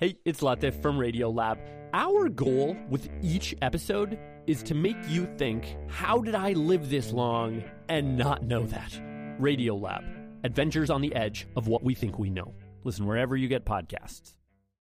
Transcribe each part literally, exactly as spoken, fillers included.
Hey, it's Latif from Radiolab. Our goal with each episode is to make you think, how did I live this long and not know that? Radiolab, adventures on the edge of what we think we know. Listen wherever you get podcasts.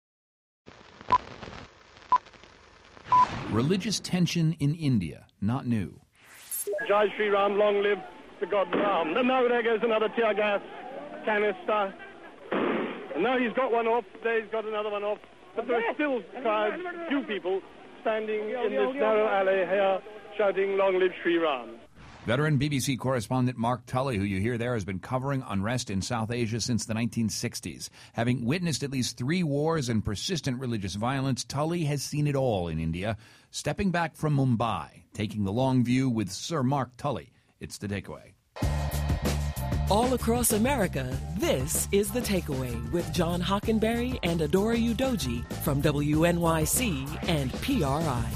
Religious tension in India, not new. Jai Shri Ram, long live the God Ram. And now there goes another tear gas canister. And now he's got one off, there he's got another one off. But there are still crowds, few people, standing in this narrow alley here, shouting, long live Shri Ram. Veteran B B C correspondent Mark Tully, who you hear there, has been covering unrest in South Asia since the nineteen sixties. Having witnessed at least three wars and persistent religious violence, Tully has seen it all in India. Stepping back from Mumbai, taking the long view with Sir Mark Tully. It's The Takeaway. All across America, this is The Takeaway with John Hockenberry and Adora Udoji from W N Y C and P R I.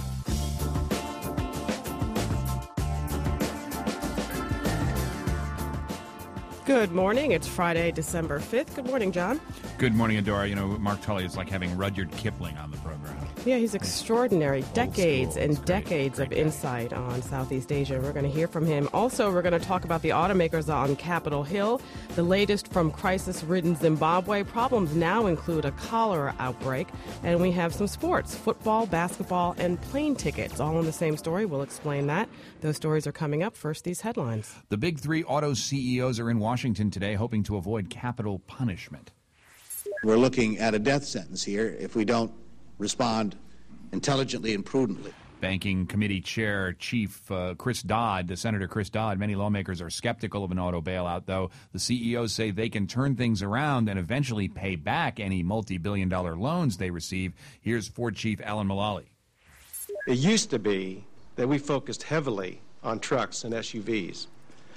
Good morning. It's Friday, December fifth. Good morning, John. Good morning, Adora. You know, Mark Tully is like having Rudyard Kipling on the program. Yeah, he's extraordinary. Old decades school. and It's great. decades Great of guy. insight on Southeast Asia. We're going to hear from him. Also, we're going to talk about the automakers on Capitol Hill, the latest from crisis-ridden Zimbabwe. Problems now include a cholera outbreak, and we have some sports, football, basketball, and plane tickets, all in the same story. We'll explain that. Those stories are coming up. First, these headlines. The big three auto C E Os are in Washington today, hoping to avoid capital punishment. We're looking at a death sentence here if we don't respond intelligently and prudently. Banking Committee Chair Chief uh, Chris Dodd, the Senator Chris Dodd, many lawmakers are skeptical of an auto bailout, though the C E Os say they can turn things around and eventually pay back any multi-billion dollar loans they receive. Here's Ford Chief Alan Mulally. It used to be that we focused heavily on trucks and S U Vs.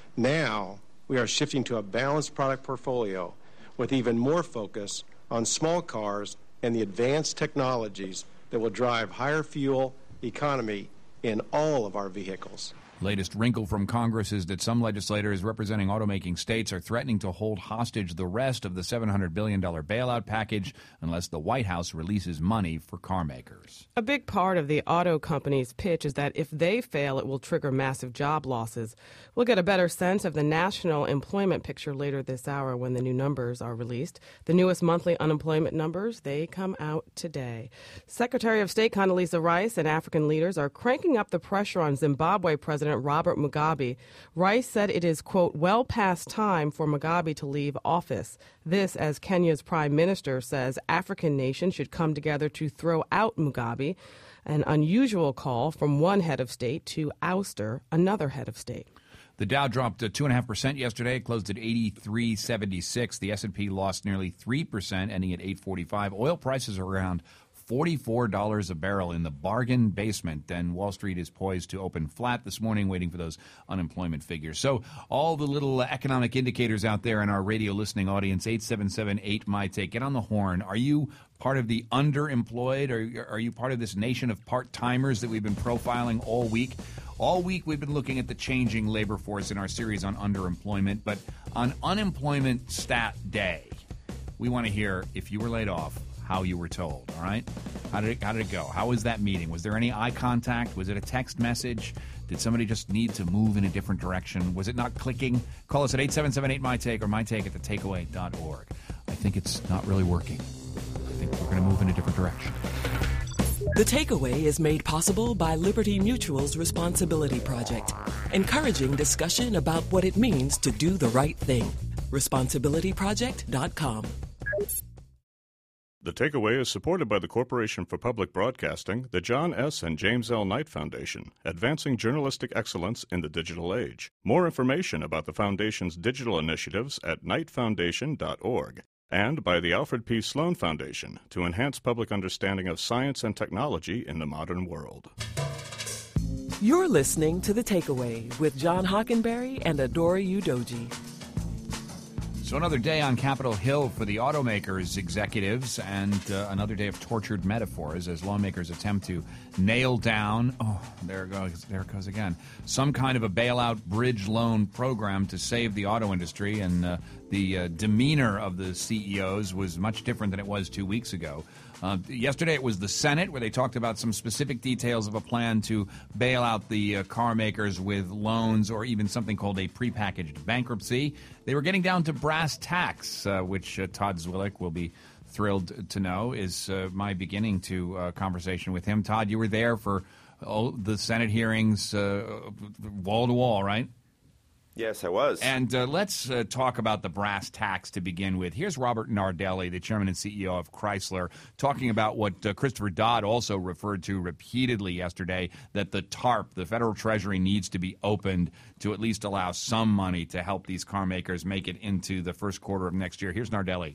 Now we are shifting to a balanced product portfolio with even more focus on small cars and the advanced technologies that will drive higher fuel economy in all of our vehicles. Latest wrinkle from Congress is that some legislators representing automaking states are threatening to hold hostage the rest of the seven hundred billion dollars bailout package unless the White House releases money for car makers. A big part of the auto company's pitch is that if they fail, it will trigger massive job losses. We'll get a better sense of the national employment picture later this hour when the new numbers are released. The newest monthly unemployment numbers, they come out today. Secretary of State Condoleezza Rice and African leaders are cranking up the pressure on Zimbabwe President Robert Mugabe. Rice said it is, quote, well past time for Mugabe to leave office. This, as Kenya's prime minister says, African nations should come together to throw out Mugabe, an unusual call from one head of state to ouster another head of state. The Dow dropped two point five percent yesterday, closed at eighty-three seventy-six. The S and P lost nearly three percent, ending at eight forty-five. Oil prices are around forty-four dollars a barrel in the bargain basement, and Wall Street is poised to open flat this morning, waiting for those unemployment figures. So all the little economic indicators out there in our radio listening audience, eight seven seven eight M Y Take, get on the horn. Are you part of the underemployed? Or are you part of this nation of part-timers that we've been profiling all week? All week we've been looking at the changing labor force in our series on underemployment, but on unemployment stat day, we want to hear, if you were laid off, how you were told, all right? How did it, how did it go? How was that meeting? Was there any eye contact? Was it a text message? Did somebody just need to move in a different direction? Was it not clicking? Call us at eight seven seven eight M Y Take or my take at the takeaway dot org. I think it's not really working. I think we're going to move in a different direction. The Takeaway is made possible by Liberty Mutual's Responsibility Project, encouraging discussion about what it means to do the right thing. responsibility project dot com. The Takeaway is supported by the Corporation for Public Broadcasting, the John S. and James L. Knight Foundation, advancing journalistic excellence in the digital age. More information about the Foundation's digital initiatives at knight foundation dot org. And by the Alfred P. Sloan Foundation to enhance public understanding of science and technology in the modern world. You're listening to The Takeaway with John Hockenberry and Adora Udoji. So another day on Capitol Hill for the automakers, executives, and uh, another day of tortured metaphors as lawmakers attempt to nail down, oh, there it goes, there it goes again, some kind of a bailout bridge loan program to save the auto industry. And uh, the uh, demeanor of the C E Os was much different than it was two weeks ago. Uh, yesterday it was the Senate where they talked about some specific details of a plan to bail out the uh, car makers with loans or even something called a prepackaged bankruptcy. They were getting down to brass tacks, uh, which uh, Todd Zwillich will be thrilled to know is uh, my beginning to uh, conversation with him. Todd, you were there for oh, the Senate hearings, uh, wall to wall, right? Yes, I was. And uh, let's uh, talk about the brass tacks to begin with. Here's Robert Nardelli, the chairman and C E O of Chrysler, talking about what uh, Christopher Dodd also referred to repeatedly yesterday, that the TARP, the Federal Treasury, needs to be opened to at least allow some money to help these car makers make it into the first quarter of next year. Here's Nardelli.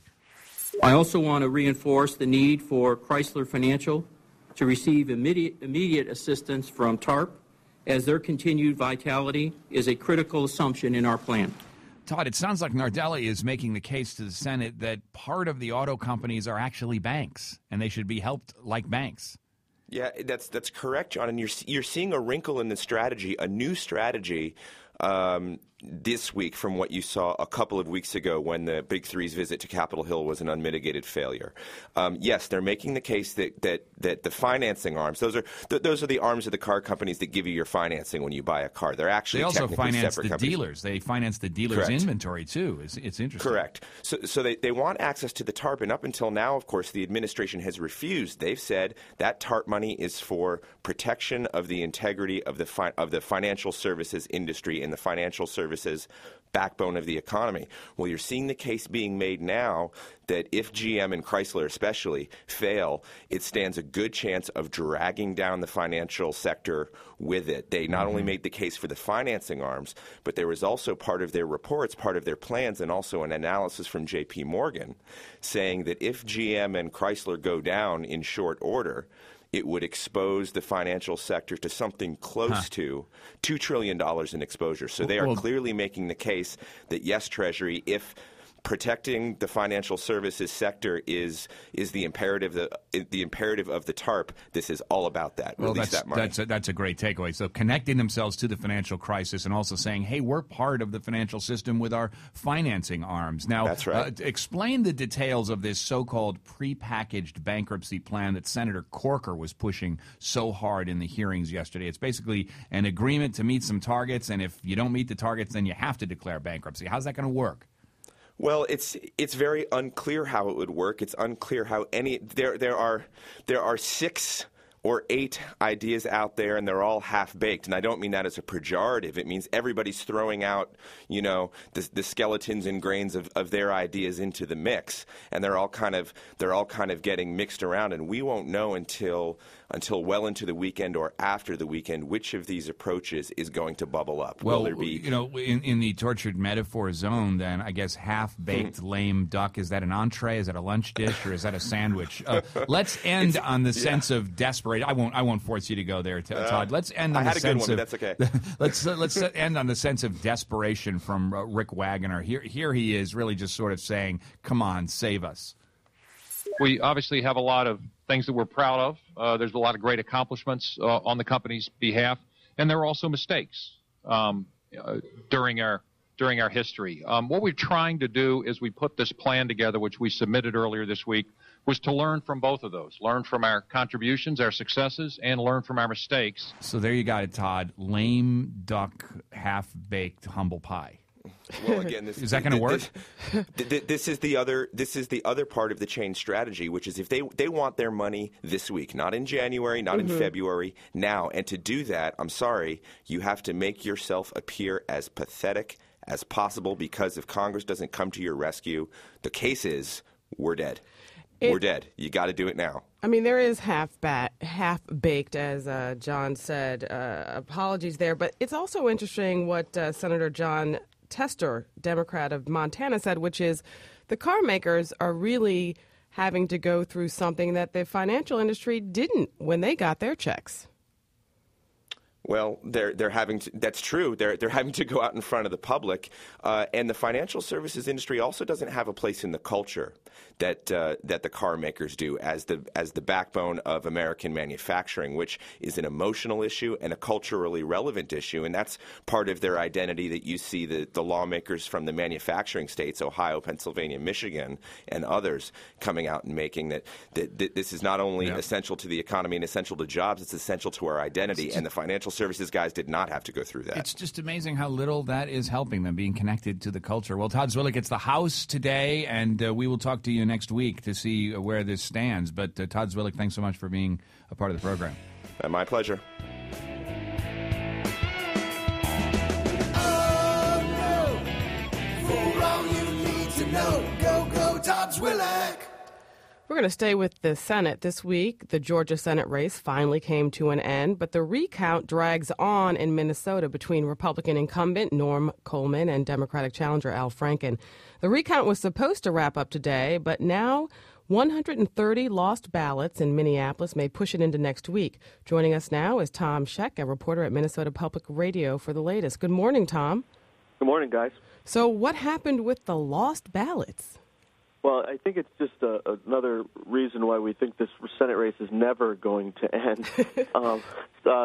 I also want to reinforce the need for Chrysler Financial to receive immediate, immediate assistance from TARP, as their continued vitality is a critical assumption in our plan. Todd, it sounds like Nardelli is making the case to the Senate that part of the auto companies are actually banks, and they should be helped like banks. Yeah, that's that's correct, John. And you're you're seeing a wrinkle in the strategy, a new strategy um, this week from what you saw a couple of weeks ago when the Big Three's visit to Capitol Hill was an unmitigated failure. Um, yes, they're making the case that, that, that the financing arms, those are th- those are the arms of the car companies that give you your financing when you buy a car. They're actually They also finance separate the companies. dealers. They finance the dealers' Correct. inventory, too. It's, it's interesting. Correct. So, so they, they want access to the TARP, and up until now, of course, the administration has refused. They've said that TARP money is for protection of the integrity of the fi- of the financial services industry and the financial services backbone of the economy. Well, you're seeing the case being made now that if G M and Chrysler especially fail, it stands a good chance of dragging down the financial sector with it. They not mm-hmm. only made the case for the financing arms, but there was also part of their reports, part of their plans, and also an analysis from J P Morgan saying that if G M and Chrysler go down in short order, it would expose the financial sector to something close huh. to two trillion dollars in exposure. So they are well, clearly making the case that, yes, Treasury, if protecting the financial services sector is is the imperative the, the imperative of the TARP, this is all about that. Well, Release that's, that money. That's a, that's a great takeaway. So connecting themselves to the financial crisis and also saying, hey, we're part of the financial system with our financing arms. Now, that's right. uh, explain the details of this so-called prepackaged bankruptcy plan that Senator Corker was pushing so hard in the hearings yesterday. It's basically an agreement to meet some targets, and if you don't meet the targets, then you have to declare bankruptcy. How's that going to work? Well, it's it's very unclear how it would work. It's unclear how any there there are there are six or eight ideas out there, and they're all half-baked. And I don't mean that as a pejorative. It means everybody's throwing out, you know, the, the skeletons and grains of, of their ideas into the mix, and they're all kind of they're all kind of getting mixed around. And we won't know until until well into the weekend or after the weekend which of these approaches is going to bubble up. Well, Will there be, you know, in, in the tortured metaphor zone, then I guess half-baked lame duck, is that an entree? Is that a lunch dish, or is that a sandwich? Uh, let's end it's, on the yeah. sense of desperation. I won't. I won't force you to go there, Todd. Uh, let's end on I the had sense a good one, of. But that's okay. let's uh, let's end on the sense of desperation from uh, Rick Wagoner. Here, here he is, really just sort of saying, "Come on, save us." We obviously have a lot of things that we're proud of. Uh, there's a lot of great accomplishments uh, on the company's behalf, and there are also mistakes um, uh, during our during our history. Um, what we're trying to do is we put this plan together, which we submitted earlier this week, was to learn from both of those, learn from our contributions, our successes, and learn from our mistakes. So there you got it, Todd. Lame duck, half-baked humble pie. Well, again, this, is that going to work? This, this is the other. This is the other part of the change strategy, which is if they they want their money this week, not in January, not mm-hmm. in February, now. And to do that, I'm sorry, you have to make yourself appear as pathetic as possible, because if Congress doesn't come to your rescue, the case is we're dead. It, we're dead. You got to do it now. I mean, there is half bat, half baked, as uh, John said. Uh, apologies there, but it's also interesting what uh, Senator John Tester, Democrat of Montana, said, which is the car makers are really having to go through something that the financial industry didn't when they got their checks. Well, they're they're having to, that's true. They're they're having to go out in front of the public, uh, and the financial services industry also doesn't have a place in the culture that uh, that the car makers do as the as the backbone of American manufacturing, which is an emotional issue and a culturally relevant issue, and that's part of their identity that you see the the lawmakers from the manufacturing states, Ohio, Pennsylvania, Michigan, and others coming out and making that that, that this is not only yeah. essential to the economy and essential to jobs, it's essential to our identity, and the financial services guys did not have to go through that. It's just amazing how little that is helping them, being connected to the culture. Well, Todd Zwillich, it's the House today, and uh, we will talk to you next week to see where this stands. But uh, Todd Zwillich, thanks so much for being a part of the program. Uh, my pleasure. Oh, no. For all you need to know, go, go, Todd Zwillich. We're going to stay with the Senate this week. The Georgia Senate race finally came to an end, but the recount drags on in Minnesota between Republican incumbent Norm Coleman and Democratic challenger Al Franken. The recount was supposed to wrap up today, but now one hundred thirty lost ballots in Minneapolis may push it into next week. Joining us now is Tom Scheck, a reporter at Minnesota Public Radio, for the latest. Good morning, Tom. Good morning, guys. So what happened with the lost ballots? Well, I think it's just a, another reason why we think this Senate race is never going to end. um, uh,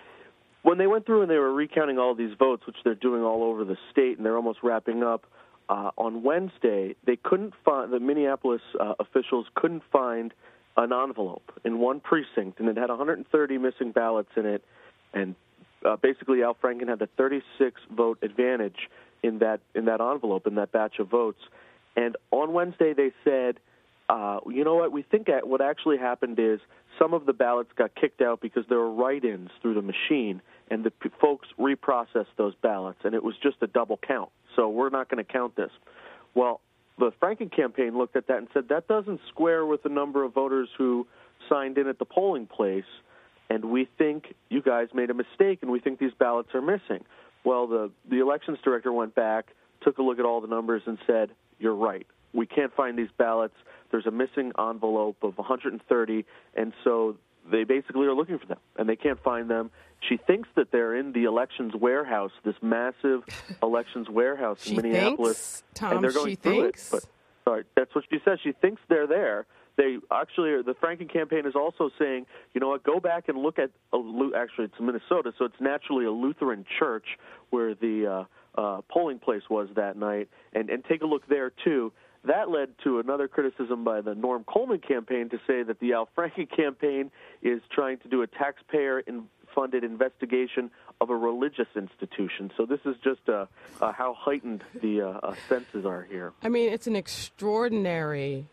when they went through and they were recounting all these votes, which they're doing all over the state, and they're almost wrapping up, uh, on Wednesday, they couldn't find, the Minneapolis uh, officials couldn't find an envelope in one precinct, and it had one hundred thirty missing ballots in it, and uh, basically Al Franken had the thirty-six vote advantage in that in that envelope, in that batch of votes. And on Wednesday, they said, uh, you know what, we think what actually happened is some of the ballots got kicked out because there were write-ins through the machine, and the p- folks reprocessed those ballots, and it was just a double count. So we're not going to count this. Well, the Franken campaign looked at that and said, that doesn't square with the number of voters who signed in at the polling place, and we think you guys made a mistake, and we think these ballots are missing. Well, the, the elections director went back, took a look at all the numbers, and said, you're right. We can't find these ballots. There's a missing envelope of one hundred thirty, and so they basically are looking for them, and they can't find them. She thinks that they're in the elections warehouse, this massive elections warehouse in Minneapolis. Thinks, Tom, and they're going she through thinks? it. But, sorry, that's what she says. She thinks they're there. They actually, are, the Franken campaign is also saying, you know what, go back and look at, a, actually it's Minnesota, so it's naturally a Lutheran church where the uh, uh, polling place was that night, and, and take a look there too. That led to another criticism by the Norm Coleman campaign to say that the Al Franken campaign is trying to do a taxpayer-funded investigation of a religious institution. So this is just uh, uh, how heightened the uh, uh, senses are here. I mean, it's an extraordinary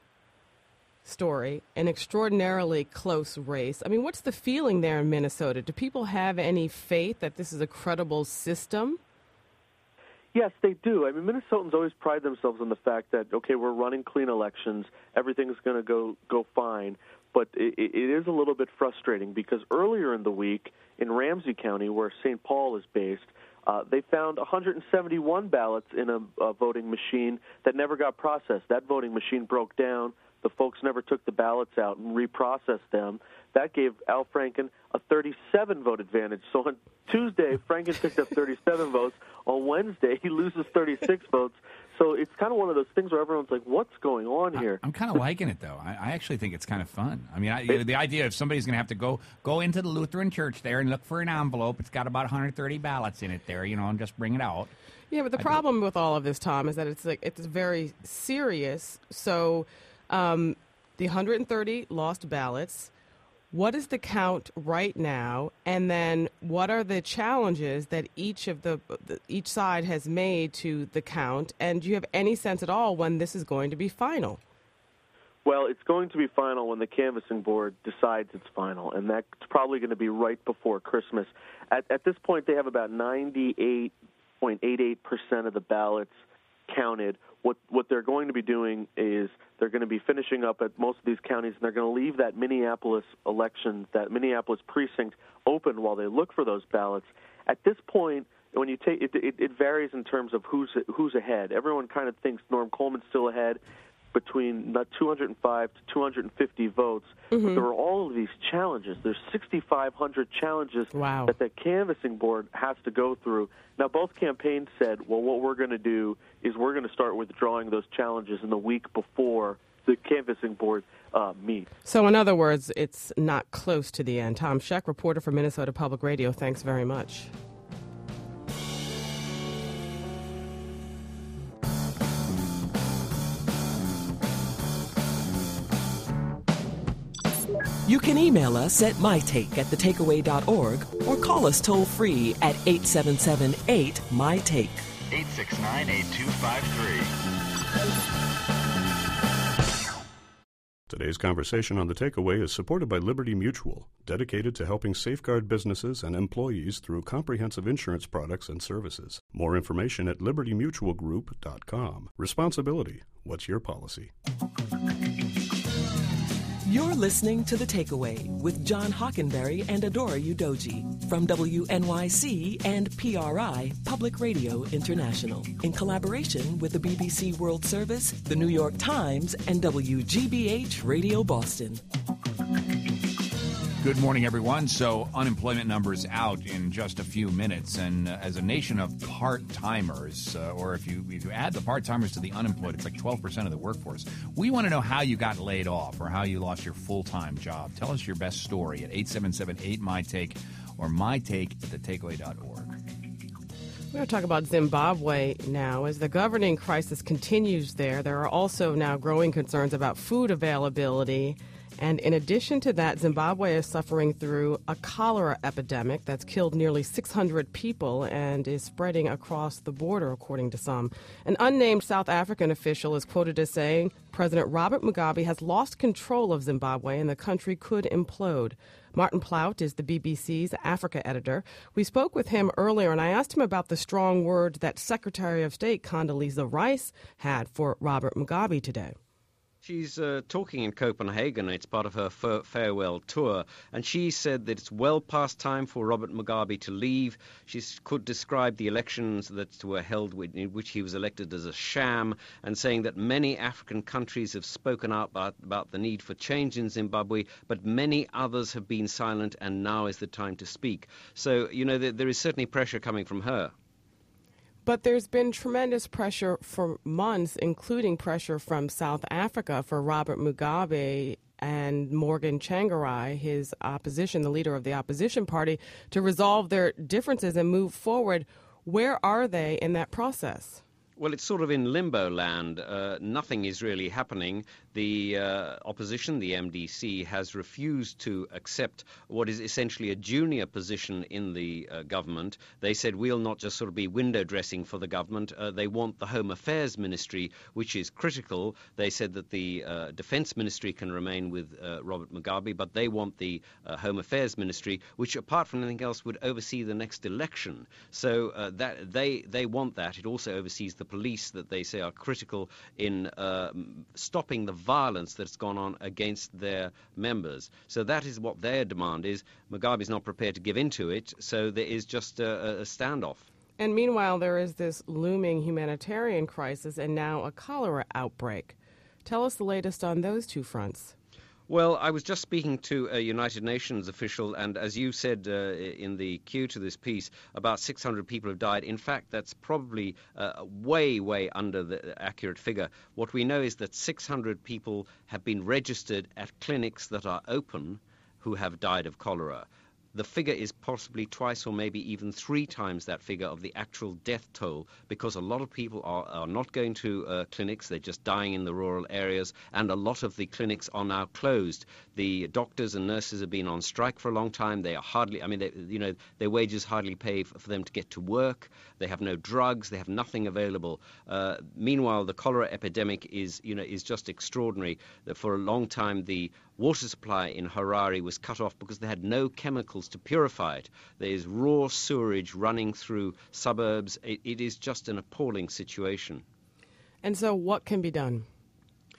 story, an extraordinarily close race. I mean, what's the feeling there in Minnesota? Do people have any faith that this is a credible system? Yes, they do. I mean, Minnesotans always pride themselves on the fact that, okay, we're running clean elections, everything's going to go go fine, but it, it is a little bit frustrating because earlier in the week in Ramsey County, where Saint Paul is based, uh, they found one hundred seventy-one ballots in a, a voting machine that never got processed. That voting machine broke down. The folks never took the ballots out and reprocessed them. That gave Al Franken a thirty-seven vote advantage. So on Tuesday, Franken picked up thirty-seven votes. On Wednesday, he loses thirty-six votes. So it's kind of one of those things where everyone's like, what's going on here? I'm kind of liking it, though. I, I actually think it's kind of fun. I mean, I, you know, the idea of somebody's going to have to go go into the Lutheran church there and look for an envelope. It's got about one hundred thirty ballots in it there, you know, and just bring it out. Yeah, but the I problem do. with all of this, Tom, is that it's like it's very serious. So um, the one hundred thirty lost ballots. What is the count right now, and then what are the challenges that each of the, the each side has made to the count? And do you have any sense at all when this is going to be final? Well, it's going to be final when the canvassing board decides it's final, and that's probably going to be right before Christmas. At, at this point, they have about ninety-eight point eight eight percent of the ballots counted. What what they're going to be doing is they're going to be finishing up at most of these counties, and they're going to leave that Minneapolis election, that Minneapolis precinct open while they look for those ballots. At this point, when you take it, it, it varies in terms of who's who's ahead. Everyone kind of thinks Norm Coleman's still ahead. between not two hundred five to two hundred fifty votes. Mm-hmm. But there were all of these challenges. There's sixty-five hundred challenges wow. that the canvassing board has to go through. Now, both campaigns said, well, what we're going to do is we're going to start withdrawing those challenges in the week before the canvassing board uh, meets. So, in other words, it's not close to the end. Tom Scheck, reporter for Minnesota Public Radio, thanks very much. You can email us at mytake at the takeaway dot org or call us toll-free at eight seven seven eight, M Y Take. eight six nine, eight two five three. Today's conversation on The Takeaway is supported by Liberty Mutual, dedicated to helping safeguard businesses and employees through comprehensive insurance products and services. More information at liberty mutual group dot com. Responsibility. What's your policy? You're listening to The Takeaway with John Hockenberry and Adora Udoji from W N Y C and P R I, Public Radio International, in collaboration with the B B C World Service, the New York Times, and W G B H Radio Boston. Good morning, everyone. So unemployment numbers out in just a few minutes. And uh, as a nation of part-timers, uh, or if you, if you add the part-timers to the unemployed, it's like twelve percent of the workforce. We want to know how you got laid off or how you lost your full-time job. Tell us your best story at eight seven seven eight, M Y Take or mytake at the takeaway dot org. We're going to talk about Zimbabwe now. As the governing crisis continues there, there are also now growing concerns about food availability. And in addition to that, Zimbabwe is suffering through a cholera epidemic that's killed nearly six hundred people and is spreading across the border, according to some. An unnamed South African official is quoted as saying President Robert Mugabe has lost control of Zimbabwe and the country could implode. Martin Plaut is the B B C's Africa editor. We spoke with him earlier, and I asked him about the strong words that Secretary of State Condoleezza Rice had for Robert Mugabe today. She's uh, talking in Copenhagen. It's part of her f- farewell tour. And she said that it's well past time for Robert Mugabe to leave. She could describe the elections that were held in which he was elected as a sham, and saying that many African countries have spoken out about, about the need for change in Zimbabwe, but many others have been silent, and now is the time to speak. So, you know, there, there is certainly pressure coming from her. But there's been tremendous pressure for months, including pressure from South Africa for Robert Mugabe and Morgan Tsvangirai, his opposition, the leader of the opposition party, to resolve their differences and move forward. Where are they in that process? Well, it's sort of in limbo land. Uh, nothing is really happening. The uh, opposition, the M D C, has refused to accept what is essentially a junior position in the uh, government. They said we'll not just sort of be window dressing for the government. Uh, they want the Home Affairs Ministry, which is critical. They said that the uh, Defence Ministry can remain with uh, Robert Mugabe, but they want the uh, Home Affairs Ministry, which apart from anything else would oversee the next election. So uh, that they, they want that. It also oversees the police that they say are critical in uh, stopping the violence that's gone on against their members. So that is what their demand is. Mugabe is not prepared to give in to it, so there is just a, a standoff. And meanwhile, there is this looming humanitarian crisis and now a cholera outbreak. Tell us the latest on those two fronts. Well, I was just speaking to a United Nations official, and as you said uh, in the cue to this piece, about six hundred people have died. In fact, that's probably uh, way, way under the accurate figure. What we know is that six hundred people have been registered at clinics that are open who have died of cholera. The figure is possibly twice or maybe even three times that figure of the actual death toll, because a lot of people are, are not going to uh, clinics, they're just dying in the rural areas, and a lot of the clinics are now closed. The doctors and nurses have been on strike for a long time. They are hardly, I mean, they, you know, their wages hardly pay for, for them to get to work. They have no drugs, they have nothing available. Uh, meanwhile, the cholera epidemic is, you know, is just extraordinary. For a long time, the water supply in Harare was cut off because they had no chemicals to purify it. There is raw sewerage running through suburbs. It, it is just an appalling situation. And so what can be done?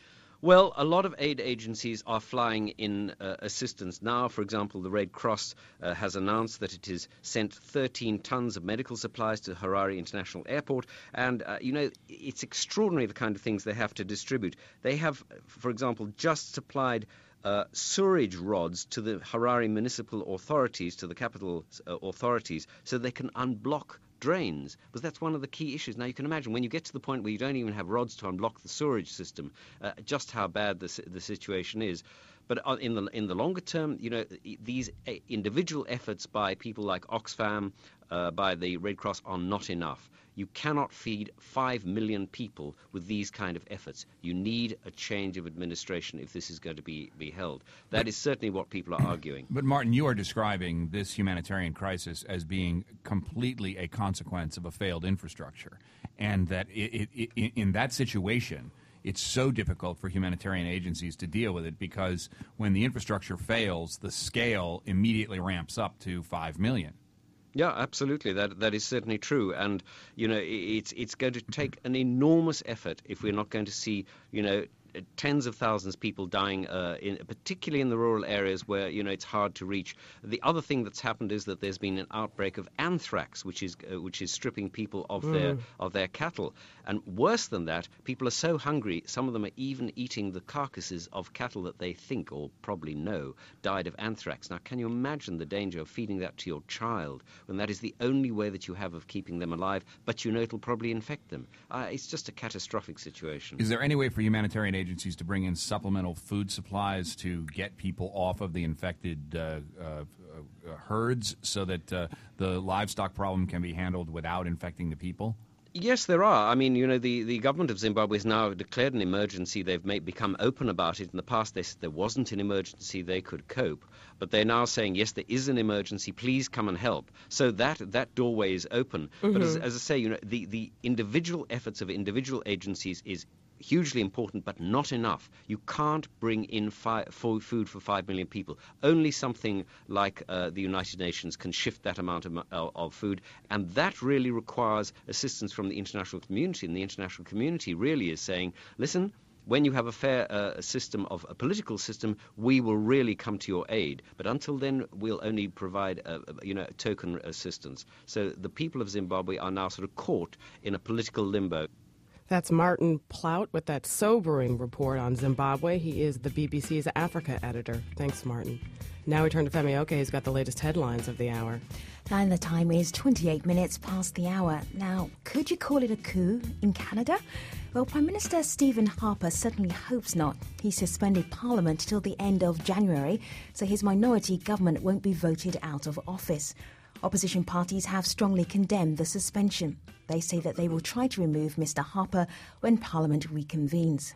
Well, a lot of aid agencies are flying in uh, assistance now. For example, the Red Cross uh, has announced that it has sent thirteen tons of medical supplies to Harare International Airport. And, uh, you know, it's extraordinary the kind of things they have to distribute. They have, for example, just supplied Uh, sewerage rods to the Harare municipal authorities, to the capital uh, authorities, so they can unblock drains, because that's one of the key issues. Now, you can imagine when you get to the point where you don't even have rods to unblock the sewerage system, uh, just how bad the, the situation is. But in the in the longer term, you know, these individual efforts by people like Oxfam, uh, by the Red Cross, are not enough. You cannot feed five million people with these kind of efforts. You need a change of administration if this is going to be, be held. That but, is certainly what people are arguing. But, Martin, you are describing this humanitarian crisis as being completely a consequence of a failed infrastructure, and that it, it, it, in that situation, it's so difficult for humanitarian agencies to deal with it because when the infrastructure fails, the scale immediately ramps up to five million. Yeah, absolutely. That that is certainly true. And, you know, it's it's going to take an enormous effort if we're not going to see, you know, tens of thousands of people dying, uh, in, particularly in the rural areas where, you know, it's hard to reach. The other thing that's happened is that there's been an outbreak of anthrax, which is uh, which is stripping people of mm. their of their cattle. And worse than that, people are so hungry, some of them are even eating the carcasses of cattle that they think, or probably know, died of anthrax. Now, can you imagine the danger of feeding that to your child when that is the only way that you have of keeping them alive, but you know it'll probably infect them? Uh, it's just a catastrophic situation. Is there any way for humanitarian agencies to bring in supplemental food supplies to get people off of the infected uh, uh, uh, herds so that uh, the livestock problem can be handled without infecting the people? Yes, there are. I mean, you know, the, the government of Zimbabwe has now declared an emergency. They've made, become open about it. In the past, they said there wasn't an emergency, they could cope. But they're now saying, yes, there is an emergency, please come and help. So that that doorway is open. Mm-hmm. But as, as I say, you know, the, the individual efforts of individual agencies is hugely important, but not enough. You can't bring in fi- food for five million people. Only something like uh, the United Nations can shift that amount of, uh, of food, and that really requires assistance from the international community. And the international community really is saying, listen, when you have a fair uh, system of a political system, we will really come to your aid. But until then, we'll only provide, uh, you know, token assistance. So the people of Zimbabwe are now sort of caught in a political limbo. That's Martin Plaut with that sobering report on Zimbabwe. He is the B B C's Africa editor. Thanks, Martin. Now we turn to Femi Oke, who's got the latest headlines of the hour. And the time is twenty-eight minutes past the hour. Now, could you call it a coup in Canada? Well, Prime Minister Stephen Harper certainly hopes not. He suspended Parliament till the end of January, so his minority government won't be voted out of office. Opposition parties have strongly condemned the suspension. They say that they will try to remove Mister Harper when Parliament reconvenes.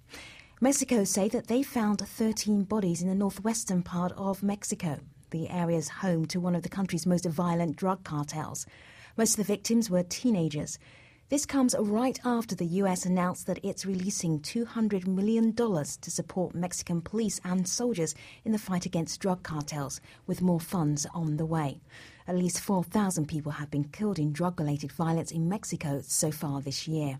Mexico say that they found thirteen bodies in the northwestern part of Mexico. The area is home to one of the country's most violent drug cartels. Most of the victims were teenagers. This comes right after the U S announced that it's releasing two hundred million dollars to support Mexican police and soldiers in the fight against drug cartels, with more funds on the way. At least four thousand people have been killed in drug-related violence in Mexico so far this year.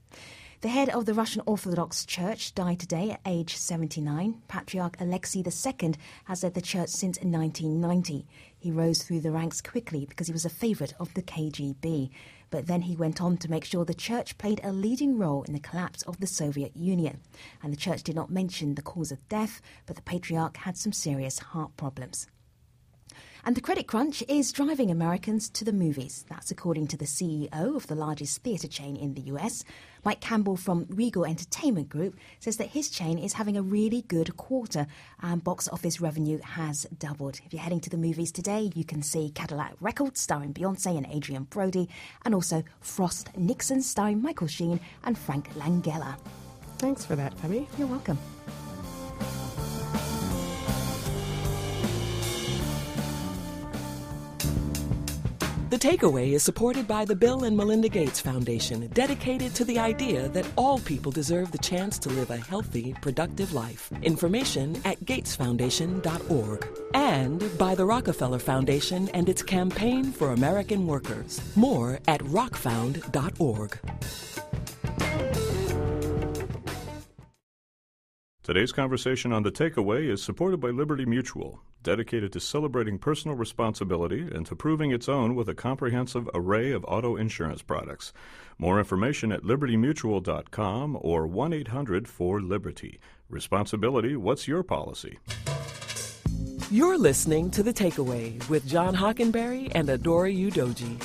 The head of the Russian Orthodox Church died today at age seventy-nine. Patriarch Alexei the Second has led the church since nineteen ninety. He rose through the ranks quickly because he was a favourite of the K G B. But then he went on to make sure the church played a leading role in the collapse of the Soviet Union. And the church did not mention the cause of death, but the patriarch had some serious heart problems. And the credit crunch is driving Americans to the movies. That's according to the C E O of the largest theatre chain in the U S. Mike Campbell from Regal Entertainment Group says that his chain is having a really good quarter and box office revenue has doubled. If you're heading to the movies today, you can see Cadillac Records starring Beyonce and Adrian Brody, and also Frost Nixon starring Michael Sheen and Frank Langella. Thanks for that, Femi. You're welcome. The Takeaway is supported by the Bill and Melinda Gates Foundation, dedicated to the idea that all people deserve the chance to live a healthy, productive life. Information at gates foundation dot org. And by the Rockefeller Foundation and its campaign for American workers. More at rock found dot org. Today's conversation on The Takeaway is supported by Liberty Mutual, dedicated to celebrating personal responsibility and to proving its own with a comprehensive array of auto insurance products. More information at liberty mutual dot com or one eight hundred four liberty. Responsibility, what's your policy? You're listening to The Takeaway with John Hockenberry and Adora Udoji.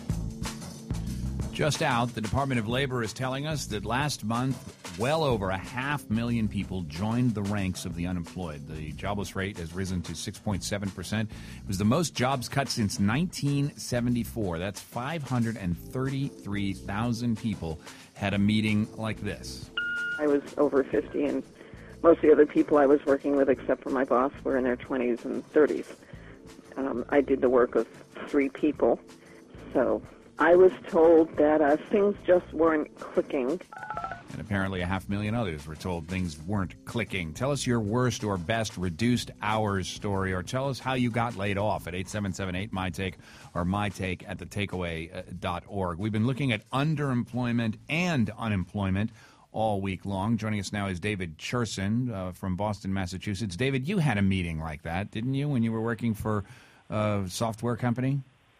Just out, the Department of Labor is telling us that last month, well over a half million people joined the ranks of the unemployed. The jobless rate has risen to six point seven percent. It was the most jobs cut since nineteen seventy-four. That's five hundred thirty-three thousand people had a meeting like this. I was over fifty, and most of the other people I was working with, except for my boss, were in their twenties and thirties. Um, I did the work of three people, so I was told that uh, things just weren't clicking. And apparently a half million others were told things weren't clicking. Tell us your worst or best reduced hours story, or tell us how you got laid off at eight seven seven eight my take or my take at the takeaway dot org. We've been looking at underemployment and unemployment all week long. Joining us now is David Cherson uh, from Boston, Massachusetts. David, you had a meeting like that, didn't you, when you were working for a software company?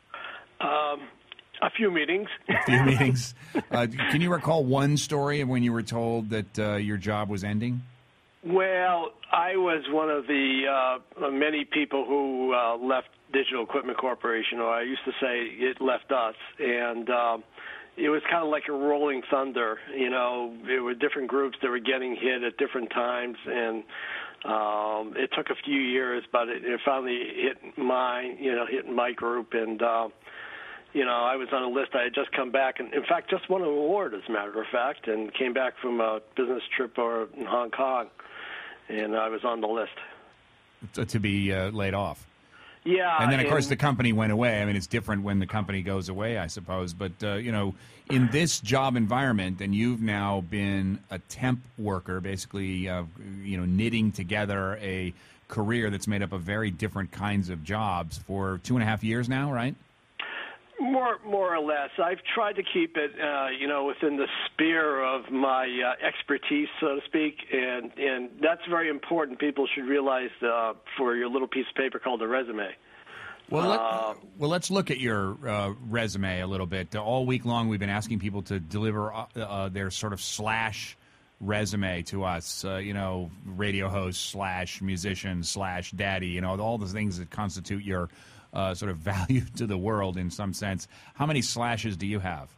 Um, a few meetings. A few meetings. Uh, can you recall one story of when you were told that uh, your job was ending? Well, I was one of the uh, many people who uh, left Digital Equipment Corporation, or I used to say it left us, and um, it was kind of like a rolling thunder. You know, there were different groups that were getting hit at different times, and um, it took a few years, but it, it finally hit my, you know, hit my group, and uh, you know, I was on a list. I had just come back, and in fact, just won an award, as a matter of fact, and came back from a business trip or in Hong Kong, and I was on the list. To, to be uh, laid off. Yeah. And then, of and, course, the company went away. I mean, it's different when the company goes away, I suppose. But, uh, you know, in this job environment, and you've now been a temp worker, basically, uh, you know, knitting together a career that's made up of very different kinds of jobs for two and a half years now, right? More, more or less. I've tried to keep it, uh, you know, within the sphere of my uh, expertise, so to speak, and and that's very important. People should realize uh, for your little piece of paper called a resume. Well, let, uh, well, let's look at your uh, resume a little bit. All week long, we've been asking people to deliver uh, uh, their sort of slash resume to us. Uh, you know, radio host slash musician slash daddy. You know, all the things that constitute your Uh, sort of value to the world in some sense. How many slashes do you have?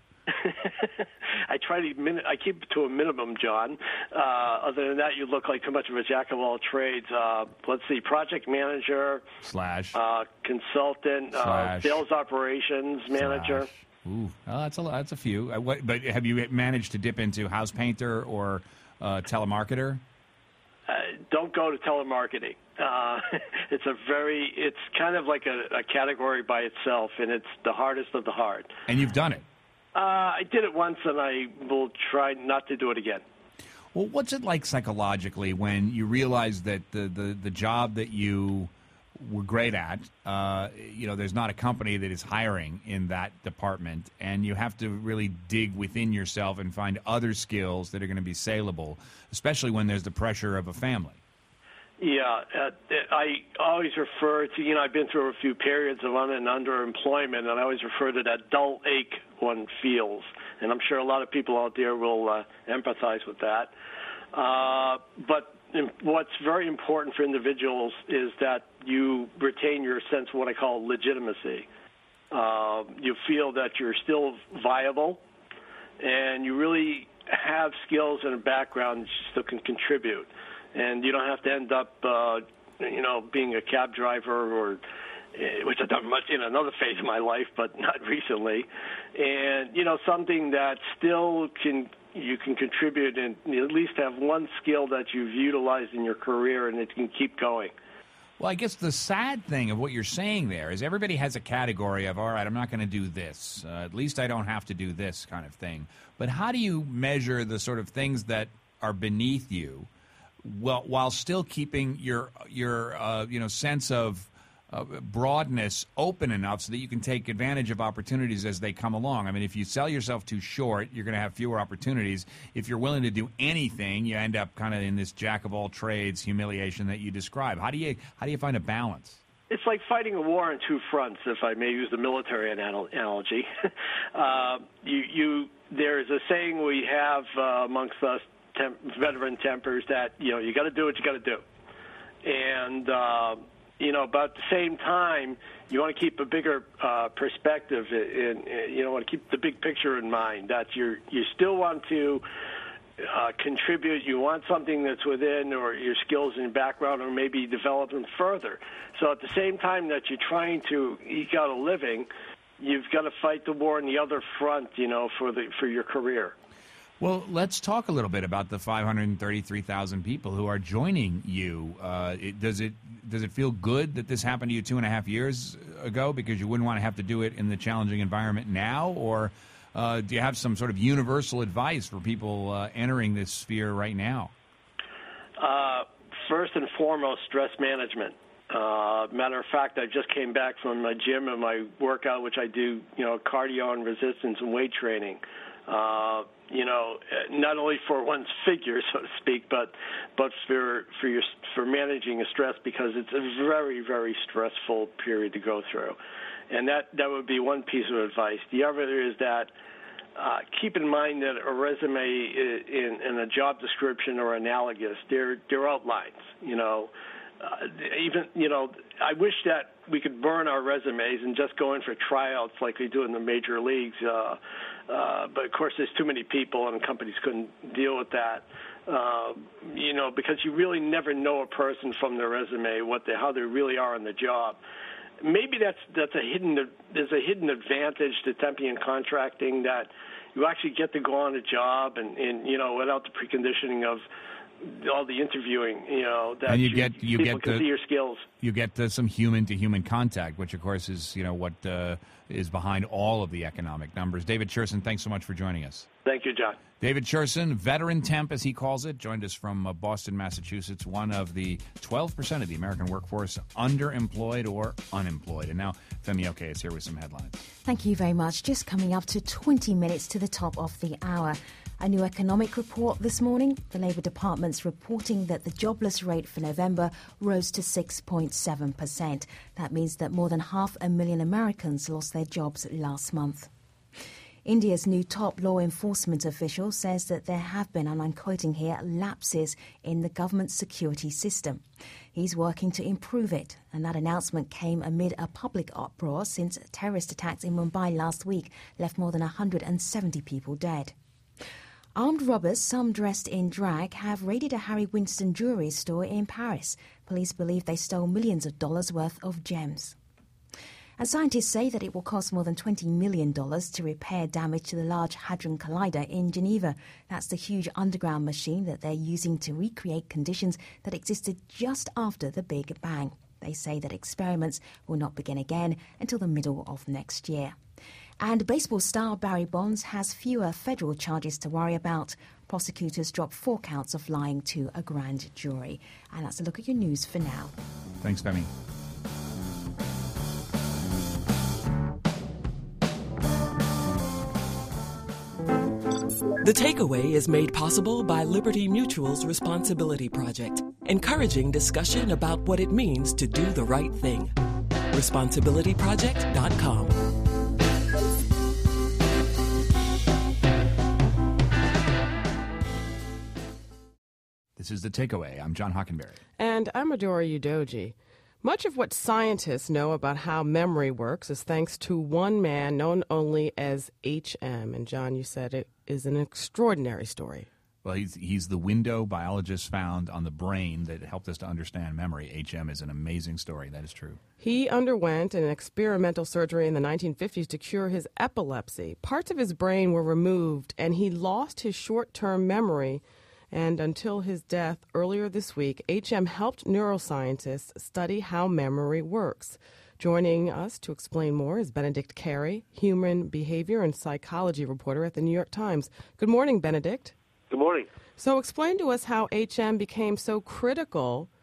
I try to min- I keep it to a minimum, John. Uh, other than that, you look like too much of a jack of all trades. Uh, let's see, project manager, slash, uh, consultant, uh, sales operations manager. Slash. Ooh, well, that's a that's a few. Uh, what, but have you managed to dip into house painter or uh, telemarketer? Uh, don't go to telemarketing. Uh, it's a very, it's kind of like a, a category by itself, and it's the hardest of the hard. And you've done it. Uh, I did it once, and I will try not to do it again. Well, what's it like psychologically when you realize that the, the, the job that you were great at, uh, you know, there's not a company that is hiring in that department, and you have to really dig within yourself and find other skills that are going to be saleable, especially when there's the pressure of a family? Yeah, uh, I always refer to, you know, I've been through a few periods of un- and underemployment, and I always refer to that dull ache one feels. And I'm sure a lot of people out there will uh, empathize with that. Uh, but what's very important for individuals is that you retain your sense of what I call legitimacy. Uh, you feel that you're still viable, and you really have skills and a background that you still can contribute. And you don't have to end up, uh, you know, being a cab driver, or uh, which I've done much in another phase of my life, but not recently. And you know, something that still can you can contribute and you at least have one skill that you've utilized in your career, and it can keep going. Well, I guess the sad thing of what you're saying there is everybody has a category of, all right, I'm not going to do this. Uh, at least I don't have to do this kind of thing. But how do you measure the sort of things that are beneath you, well, while still keeping your your uh, you know sense of uh, broadness open enough so that you can take advantage of opportunities as they come along. I mean, if you sell yourself too short, you're going to have fewer opportunities. If you're willing to do anything, you end up kind of in this jack of all trades humiliation that you describe. How do you how do you find a balance? It's like fighting a war on two fronts, if I may use the military anal- analogy. uh, you, you, there's a saying we have uh, amongst us temp- veteran tempers that, you know, you got to do what you got to do. And, uh, you know, but at the same time, you want to keep a bigger uh, perspective, and you know, want to keep the big picture in mind, that you're, you still want to uh, contribute. You want something that's within or your skills and background, or maybe develop them further. So at the same time that you're trying to eke out a living, you've got to fight the war on the other front, you know, for the for your career. Well, let's talk a little bit about the five hundred thirty-three thousand people who are joining you. Uh, it, does it does it feel good that this happened to you two and a half years ago, because you wouldn't want to have to do it in the challenging environment now? Or uh, do you have some sort of universal advice for people uh, entering this sphere right now? Uh, first and foremost, stress management. Uh, matter of fact, I just came back from my gym and my workout, which I do, you know, cardio and resistance and weight training. Uh, you know, not only for one's figure, so to speak, but but for for your for managing a stress, because it's a very, very stressful period to go through. And that, that would be one piece of advice. The other is that uh, keep in mind that a resume in, in a job description or analogous, they're, they're outlines, you know. Uh, even, you know, I wish that we could burn our resumes and just go in for tryouts like we do in the major leagues. Uh, uh, but, of course, there's too many people, and companies couldn't deal with that. Uh, you know, because you really never know a person from their resume, what they, how they really are on the job. Maybe that's that's a hidden there's a hidden advantage to temping and contracting, that you actually get to go on a job and, and you know, without the preconditioning of all the interviewing, you know, that and you you, get you people get can the, see your skills. You get the, some human to human contact, which of course is you know what uh, is behind all of the economic numbers. David Cherson, thanks so much for joining us. Thank you, John. David Cherson, veteran temp as he calls it, joined us from uh, Boston, Massachusetts, one of the twelve percent of the American workforce underemployed or unemployed. And now Femi Oke is here with some headlines. Thank you very much. Just coming up to twenty minutes to the top of the hour. A new economic report this morning. The Labour Department's reporting that the jobless rate for November rose to six point seven percent. That means that more than half a million Americans lost their jobs last month. India's new top law enforcement official says that there have been, and I'm quoting here, lapses in the government security system. He's working to improve it, and that announcement came amid a public uproar since terrorist attacks in Mumbai last week left more than one hundred seventy people dead. Armed robbers, some dressed in drag, have raided a Harry Winston jewellery store in Paris. Police believe they stole millions of dollars worth of gems. And scientists say that it will cost more than twenty million dollars to repair damage to the Large Hadron Collider in Geneva. That's the huge underground machine that they're using to recreate conditions that existed just after the Big Bang. They say that experiments will not begin again until the middle of next year. And baseball star Barry Bonds has fewer federal charges to worry about. Prosecutors dropped four counts of lying to a grand jury. And that's a look at your news for now. Thanks, Femi. The Takeaway is made possible by Liberty Mutual's Responsibility Project, encouraging discussion about what it means to do the right thing. responsibility project dot com. This is The Takeaway. I'm John Hockenberry. And I'm Adora Udoji. Much of what scientists know about how memory works is thanks to one man known only as H M. And John, you said it is an extraordinary story. Well, he's he's the window biologists found on the brain that helped us to understand memory. H M is an amazing story. That is true. He underwent an experimental surgery in the nineteen fifties to cure his epilepsy. Parts of his brain were removed, and he lost his short-term memory. And until his death earlier this week, H M helped neuroscientists study how memory works. Joining us to explain more is Benedict Carey, human behavior and psychology reporter at the New York Times. Good morning, Benedict. Good morning. So explain to us how H M became so critical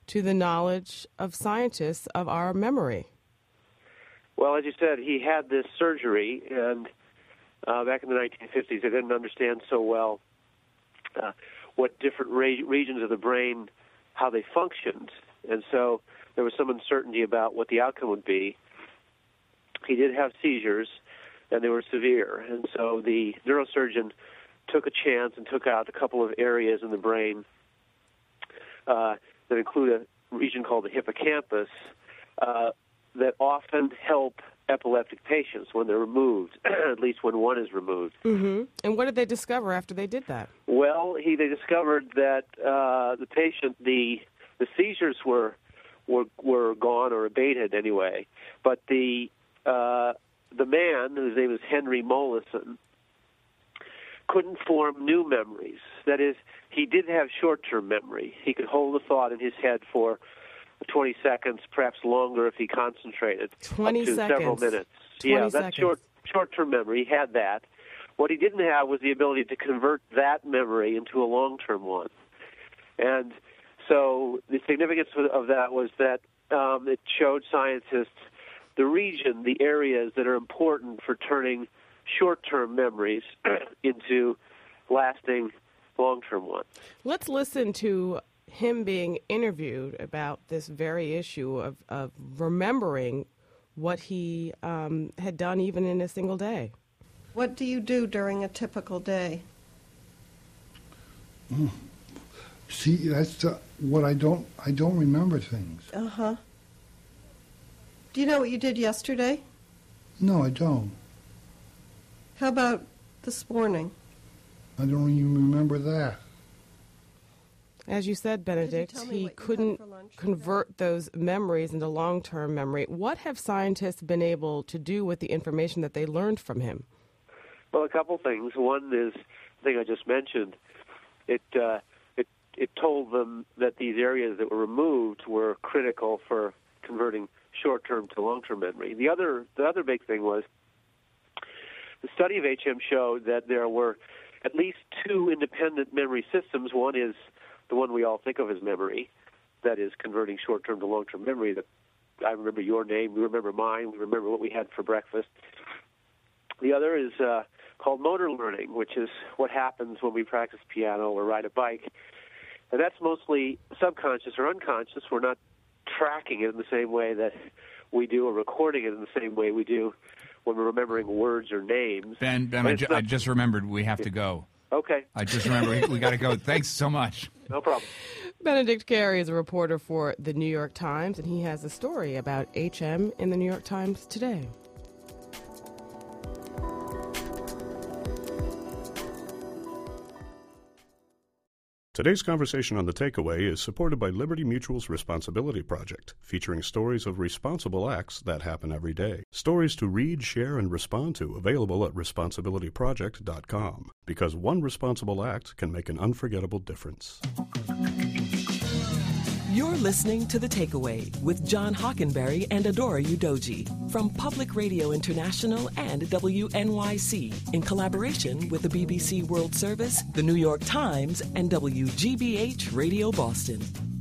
to the knowledge of scientists of our memory? Well, as you said, he had this surgery, and uh, back in the nineteen fifties, they didn't understand so well uh, what different re- regions of the brain, how they functioned, and so there was some uncertainty about what the outcome would be. He did have seizures, and they were severe, and so the neurosurgeon took a chance and took out a couple of areas in the brain uh, that include a region called the hippocampus uh, that often help epileptic patients when they're removed, at least when one is removed. Mm-hmm. And what did they discover after they did that? Well, he they discovered that uh, the patient, the the seizures were were were gone or abated anyway, but the uh, the man, whose name is Henry Mollison, couldn't form new memories. That is, he did have short-term memory. He could hold a thought in his head for twenty seconds, perhaps longer if he concentrated. twenty up to seconds. several minutes. twenty yeah, that's seconds. short short-term memory. He had that. What he didn't have was the ability to convert that memory into a long-term one. And so the significance of that was that um, it showed scientists the region, the areas that are important for turning short-term memories into lasting long-term ones. Let's listen to him being interviewed about this very issue of, of remembering what he um, had done even in a single day. What do you do during a typical day? Mm. See, that's the, what I don't, I don't remember things. Uh-huh. Do you know what you did yesterday? No, I don't. How about this morning? I don't even remember that. As you said, Benedict, Could you tell me he what you couldn't had for lunch convert those memories into long-term memory. What have scientists been able to do with the information that they learned from him? Well, a couple things. One is the thing I just mentioned. It uh, it it told them that these areas that were removed were critical for converting short-term to long-term memory. The other the other big thing was the study of H M showed that there were at least two independent memory systems. One is the one we all think of as memory, that is converting short-term to long-term memory. That I remember your name, we remember mine, we remember what we had for breakfast. The other is uh, called motor learning, which is what happens when we practice piano or ride a bike. And that's mostly subconscious or unconscious. We're not tracking it in the same way that we do or recording it in the same way we do when we're remembering words or names. Ben, Ben I, ju- not... I just remembered we have to go. Okay. I just remember we got to go. Thanks so much. No problem. Benedict Carey is a reporter for The New York Times, and he has a story about H M in The New York Times today. Today's conversation on The Takeaway is supported by Liberty Mutual's Responsibility Project, featuring stories of responsible acts that happen every day. Stories to read, share, and respond to, available at responsibility project dot com. Because one responsible act can make an unforgettable difference. You're listening to The Takeaway with John Hockenberry and Adora Udoji from Public Radio International and W N Y C in collaboration with the B B C World Service, The New York Times, and W G B H Radio Boston.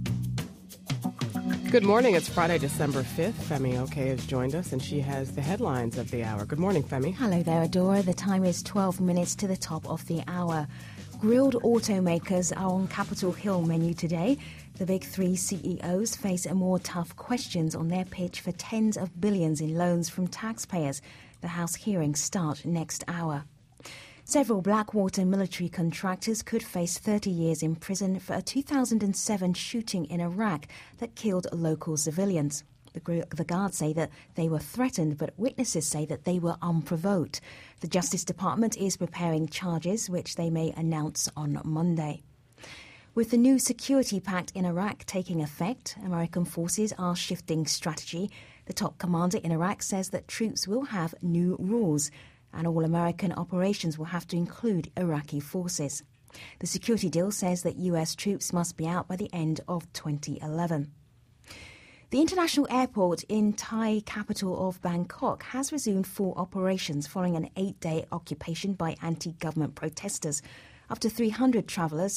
Good morning. It's Friday, December fifth. Femi Oke has joined us, and she has the headlines of the hour. Good morning, Femi. Hello there, Adora. The time is twelve minutes to the top of the hour. Grilled automakers are on Capitol Hill menu today. The big three C E Os face more tough questions on their pitch for tens of billions in loans from taxpayers. The House hearings start next hour. Several Blackwater military contractors could face thirty years in prison for a two thousand seven shooting in Iraq that killed local civilians. The, the guards say that they were threatened, but witnesses say that they were unprovoked. The Justice Department is preparing charges, which they may announce on Monday. With the new security pact in Iraq taking effect, American forces are shifting strategy. The top commander in Iraq says that troops will have new rules, and all American operations will have to include Iraqi forces. The security deal says that U S troops must be out by the end of twenty eleven. The international airport in Thai capital of Bangkok has resumed full operations following an eight-day occupation by anti-government protesters. Up to three hundred travellers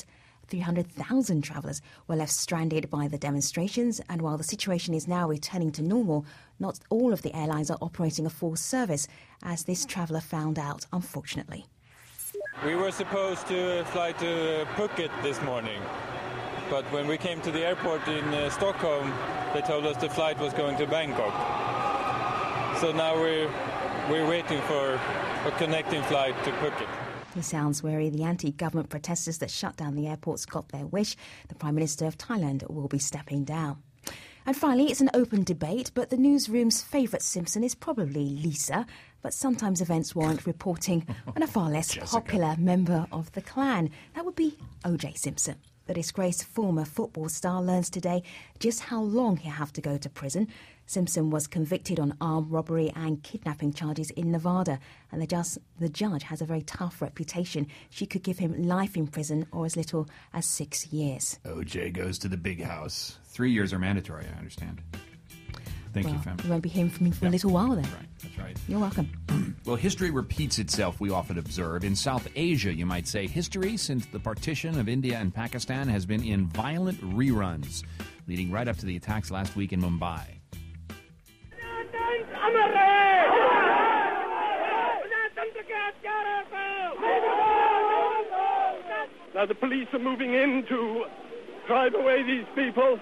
three hundred thousand travellers were left stranded by the demonstrations, and while the situation is now returning to normal, not all of the airlines are operating a full service, as this traveller found out, unfortunately. We were supposed to fly to Phuket this morning, but when we came to the airport in uh, Stockholm, they told us the flight was going to Bangkok. So now we're, we're waiting for a connecting flight to Phuket. He sounds wary. The anti-government protesters that shut down the airports got their wish. The Prime Minister of Thailand will be stepping down. And finally, it's an open debate, but the newsroom's favourite Simpson is probably Lisa. But sometimes events warrant reporting on a far less popular member of the clan. That would be O J Simpson. The disgraced former football star learns today just how long he'll have to go to prison. Simpson was convicted on armed robbery and kidnapping charges in Nevada, and the, just, the judge has a very tough reputation. She could give him life in prison or as little as six years. O J goes to the big house. Three years are mandatory, I understand. Thank well, you, Fem. You won't be hearing from me for yeah. a little while then. That's right, that's right. You're welcome. Well, history repeats itself, we often observe. In South Asia, you might say, history since the partition of India and Pakistan has been in violent reruns, leading right up to the attacks last week in Mumbai. Now the police are moving in to drive away these people.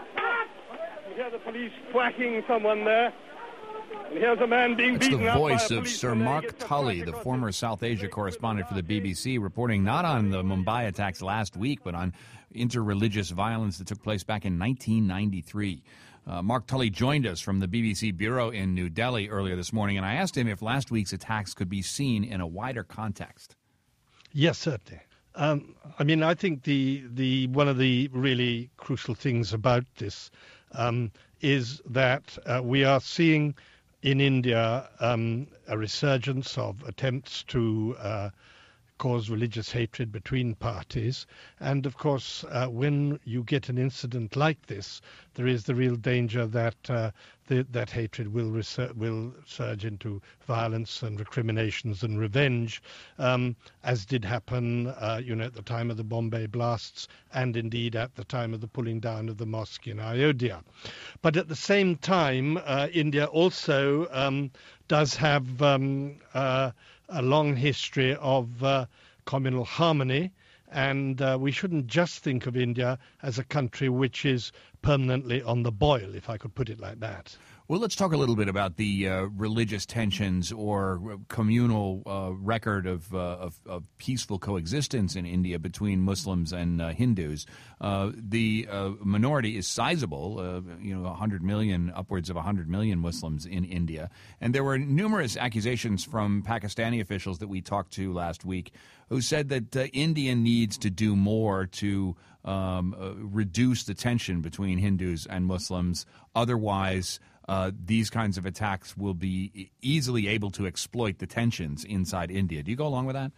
You hear the police whacking someone there. And here's a man being That's beaten the up voice by a of Sir policeman. Mark Tully, the former South Asia correspondent for the B B C, reporting not on the Mumbai attacks last week, but on interreligious violence that took place back in nineteen ninety-three. Uh, Mark Tully joined us from the B B C bureau in New Delhi earlier this morning, and I asked him if last week's attacks could be seen in a wider context. Yes, certainly. Um, I mean, I think the the one of the really crucial things about this um, is that uh, we are seeing in India um, a resurgence of attempts to uh, cause religious hatred between parties. And, of course, uh, when you get an incident like this, there is the real danger that uh, the, that hatred will, resur- will surge into violence and recriminations and revenge, um, as did happen, uh, you know, at the time of the Bombay blasts and, indeed, at the time of the pulling down of the mosque in Ayodhya. But at the same time, uh, India also um, does have um, uh, a long history of uh, communal harmony, and uh, we shouldn't just think of India as a country which is permanently on the boil, if I could put it like that. Well, let's talk a little bit about the uh, religious tensions or communal uh, record of, uh, of, of peaceful coexistence in India between Muslims and uh, Hindus. Uh, the uh, minority is sizable, uh, you know, one hundred million, upwards of one hundred million Muslims in India. And there were numerous accusations from Pakistani officials that we talked to last week who said that uh, India needs to do more to um, uh, reduce the tension between Hindus and Muslims. Otherwise, Uh, these kinds of attacks will be easily able to exploit the tensions inside India. Do you go along with that?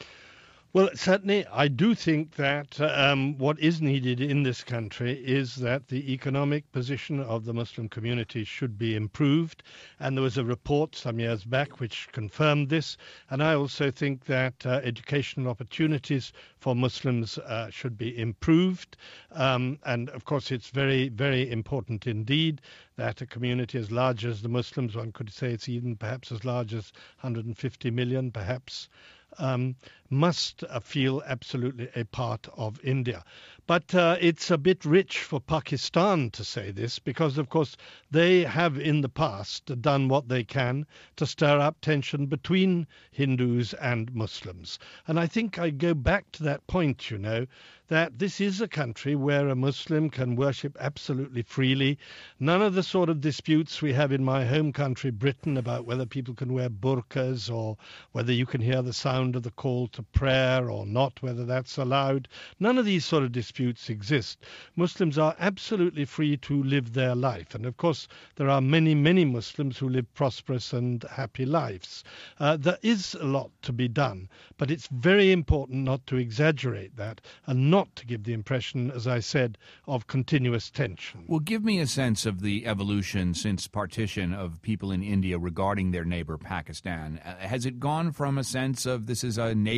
Well, certainly, I do think that um, what is needed in this country is that the economic position of the Muslim community should be improved. And there was a report some years back which confirmed this. And I also think that uh, educational opportunities for Muslims uh, should be improved. Um, and, of course, it's very, very important indeed that a community as large as the Muslims, one could say it's even perhaps as large as one hundred fifty million, perhaps, Um, must uh, feel absolutely a part of India. But uh, it's a bit rich for Pakistan to say this because, of course, they have in the past done what they can to stir up tension between Hindus and Muslims. And I think I go back to that point, you know, that this is a country where a Muslim can worship absolutely freely. None of the sort of disputes we have in my home country, Britain, about whether people can wear burqas or whether you can hear the sound of the call to prayer or not, whether that's allowed. None of these sort of disputes exist. Muslims are absolutely free to live their life. And, of course, there are many, many Muslims who live prosperous and happy lives. Uh, there is a lot to be done, but it's very important not to exaggerate that and not to give the impression, as I said, of continuous tension. Well, give me a sense of the evolution since partition of people in India regarding their neighbor Pakistan. Uh, has it gone from a sense of this is a neighbor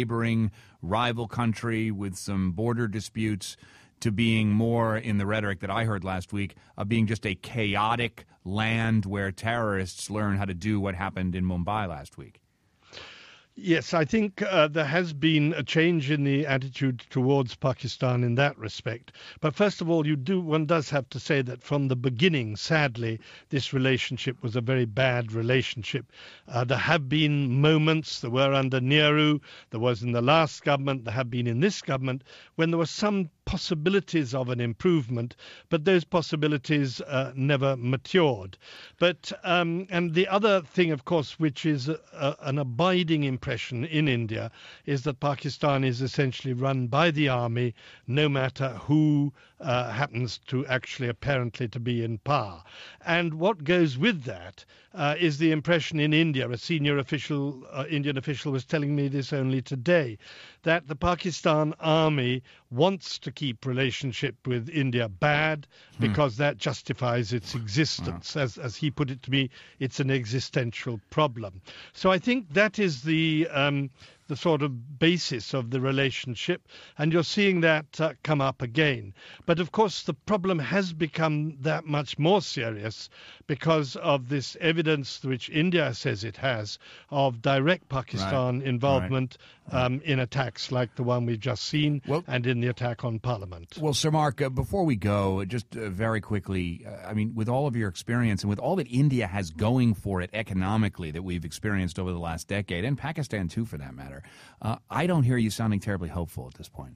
neighboring rival country with some border disputes to being more, in the rhetoric that I heard last week, of being just a chaotic land where terrorists learn how to do what happened in Mumbai last week? Yes, I think uh, there has been a change in the attitude towards Pakistan in that respect. But first of all, you do one does have to say that from the beginning, sadly, this relationship was a very bad relationship. Uh, there have been moments, there were under Nehru, there was in the last government, there have been in this government, when there were some possibilities of an improvement, but those possibilities uh, never matured. But um, and the other thing, of course, which is a, a, an abiding impression in India, is that Pakistan is essentially run by the army, no matter who uh, happens to actually apparently to be in power. And what goes with that uh, is the impression in India. A senior official, uh, Indian official, was telling me this only today, that the Pakistan army wants to keep relationship with India bad because hmm. that justifies its existence. Wow. As, as he put it to me, it's an existential problem. So I think that is the um, the sort of basis of the relationship, and you're seeing that uh, come up again. But of course, the problem has become that much more serious because of this evidence which India says it has of direct Pakistan right. involvement right. Um, in attacks like the one we've just seen well, and in the attack on Parliament. Well, Sir Mark, uh, before we go, just uh, very quickly, uh, I mean, with all of your experience and with all that India has going for it economically that we've experienced over the last decade, and Pakistan too for that matter, uh, I don't hear you sounding terribly hopeful at this point.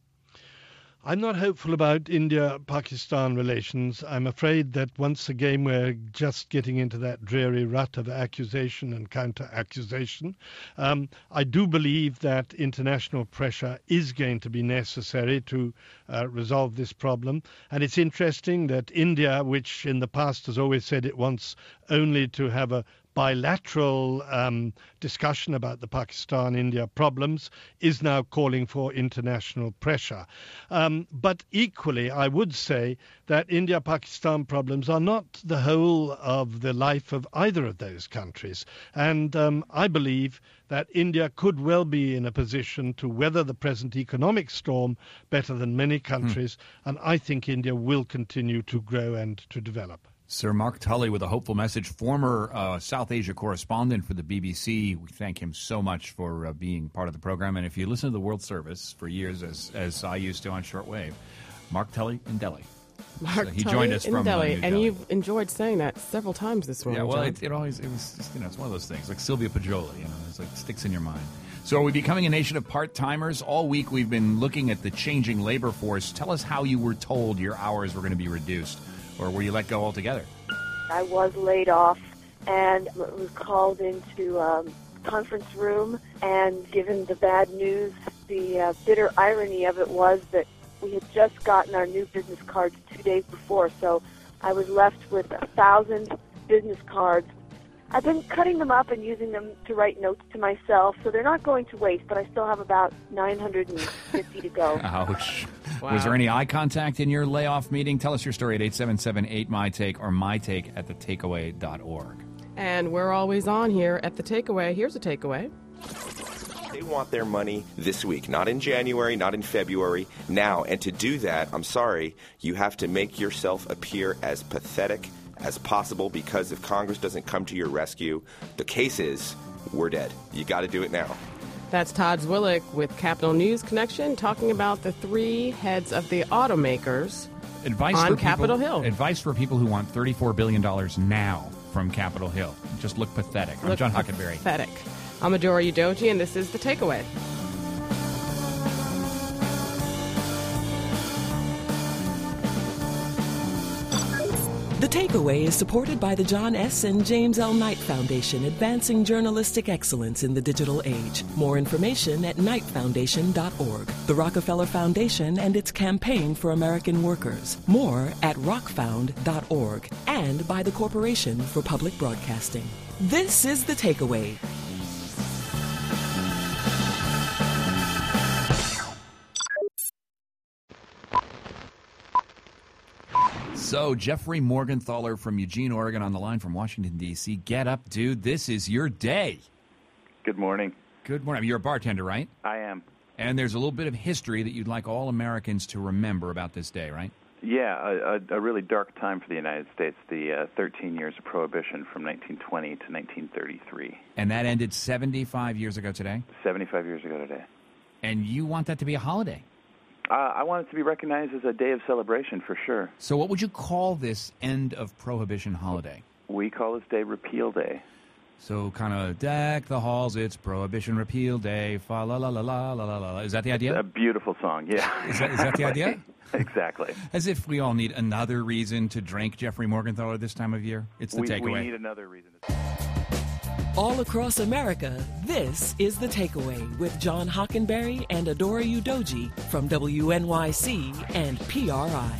I'm not hopeful about India-Pakistan relations. I'm afraid that once again we're just getting into that dreary rut of accusation and counter-accusation. Um, I do believe that international pressure is going to be necessary to uh, resolve this problem. And it's interesting that India, which in the past has always said it wants only to have a bilateral um, discussion about the Pakistan-India problems, is now calling for international pressure. Um, but equally, I would say that India-Pakistan problems are not the whole of the life of either of those countries. And um, I believe that India could well be in a position to weather the present economic storm better than many countries, mm. and I think India will continue to grow and to develop. Sir Mark Tully with a hopeful message, former uh, South Asia correspondent for the B B C. We thank him so much for uh, being part of the program. And if you listen to the World Service for years, as as I used to on shortwave, Mark Tully in Delhi. Mark so he Tully joined us in from Delhi, uh, and Delhi. you've enjoyed saying that several times this morning. Yeah, well, John. it, it always it was just, you know, it's one of those things like Sylvia Poggioli, you know, it's like sticks in your mind. So are we becoming a nation of part-timers? All week we've been looking at the changing labor force. Tell us how you were told your hours were going to be reduced, or were you let go altogether? I was laid off and was called into a um, conference room, and given the bad news, the uh, bitter irony of it was that we had just gotten our new business cards two days before, so I was left with a thousand business cards. I've been cutting them up and using them to write notes to myself, so they're not going to waste, but I still have about nine hundred fifty to go. Ouch. Wow. Was there any eye contact in your layoff meeting? Tell us your story at eight seven seven eight M Y Take or mytake at the takeaway dot org. And we're always on here at The Takeaway. Here's a takeaway. They want their money this week, not in January, not in February, now. And to do that, I'm sorry, you have to make yourself appear as pathetic as possible, because if Congress doesn't come to your rescue, the case is we're dead. You got to do it now. That's Todd Zwillich with Capital News Connection talking about the three heads of the automakers advice on for Capitol people, Hill. Advice for people who want thirty-four billion dollars now from Capitol Hill. Just look pathetic. I'm look John Huckenberry. Pathetic. I'm Adora Udoji, and this is The Takeaway. The Takeaway is supported by the John S. and James L. Knight Foundation, advancing journalistic excellence in the digital age. More information at knight foundation dot org. The Rockefeller Foundation and its campaign for American workers. More at rock found dot org. And by the Corporation for Public Broadcasting. This is The Takeaway. So, Jeffrey Morgenthaler from Eugene, Oregon, on the line from Washington, D C Get up, dude. This is your day. Good morning. Good morning. You're a bartender, right? I am. And there's a little bit of history that you'd like all Americans to remember about this day, right? Yeah, a, a, a really dark time for the United States, the uh, thirteen years of Prohibition from nineteen twenty to nineteen thirty-three. And that ended seventy-five years ago today? seventy-five years ago today. And you want that to be a holiday? Uh, I want it to be recognized as a day of celebration, for sure. So what would you call this end of Prohibition holiday? We call this day Repeal Day. So kind of deck the halls, it's Prohibition Repeal Day, fa la la la la la la la. Is that the idea? It's a beautiful song, yeah. Is that, is that the idea? Exactly. As if we all need another reason to drink Jeffrey Morgenthaler this time of year. It's the we, takeaway. We need another reason. To... All across America, this is The Takeaway with John Hockenberry and Adora Udoji from W N Y C and P R I.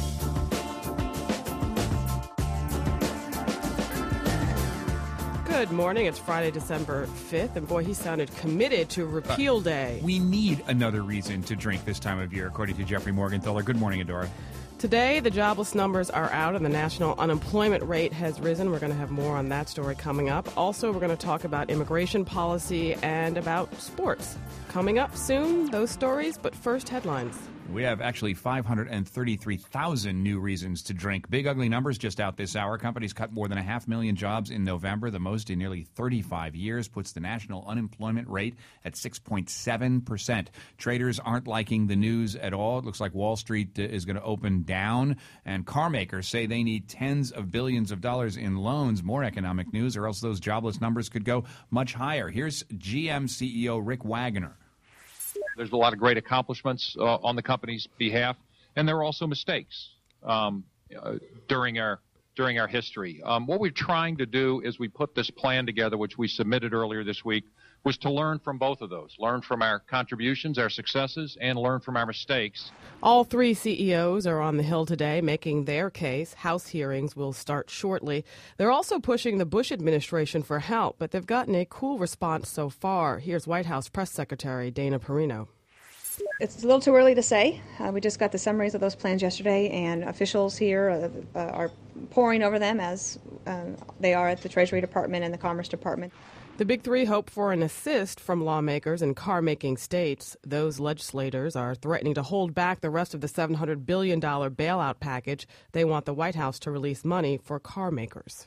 Good morning. It's Friday, December fifth, and boy, he sounded committed to Repeal Day. We need another reason to drink this time of year, according to Jeffrey Morgenthaler. Good morning, Adora. Today, the jobless numbers are out and the national unemployment rate has risen. We're going to have more on that story coming up. Also, we're going to talk about immigration policy and about sports. Coming up soon, those stories, but first, headlines. We have actually five hundred thirty-three thousand new reasons to drink. Big, ugly numbers just out this hour. Companies cut more than a half million jobs in November, the most in nearly thirty-five years, puts the national unemployment rate at six point seven percent. Traders aren't liking the news at all. It looks like Wall Street is going to open down, and car makers say they need tens of billions of dollars in loans. More economic news, or else those jobless numbers could go much higher. Here's G M C E O Rick Wagoner. There's a lot of great accomplishments uh, on the company's behalf, and there are also mistakes um, uh, during our during our history. Um, what we're trying to do is we put this plan together, which we submitted earlier this week, was to learn from both of those, learn from our contributions, our successes, and learn from our mistakes. All three C E Os are on the Hill today making their case. House hearings will start shortly. They're also pushing the Bush administration for help, but they've gotten a cool response so far. Here's White House Press Secretary Dana Perino. It's a little too early to say. Uh, we just got the summaries of those plans yesterday, and officials here uh, uh, are poring over them as uh, they are at the Treasury Department and the Commerce Department. The Big Three hope for an assist from lawmakers in car-making states. Those legislators are threatening to hold back the rest of the seven hundred billion dollars bailout package. They want the White House to release money for car makers.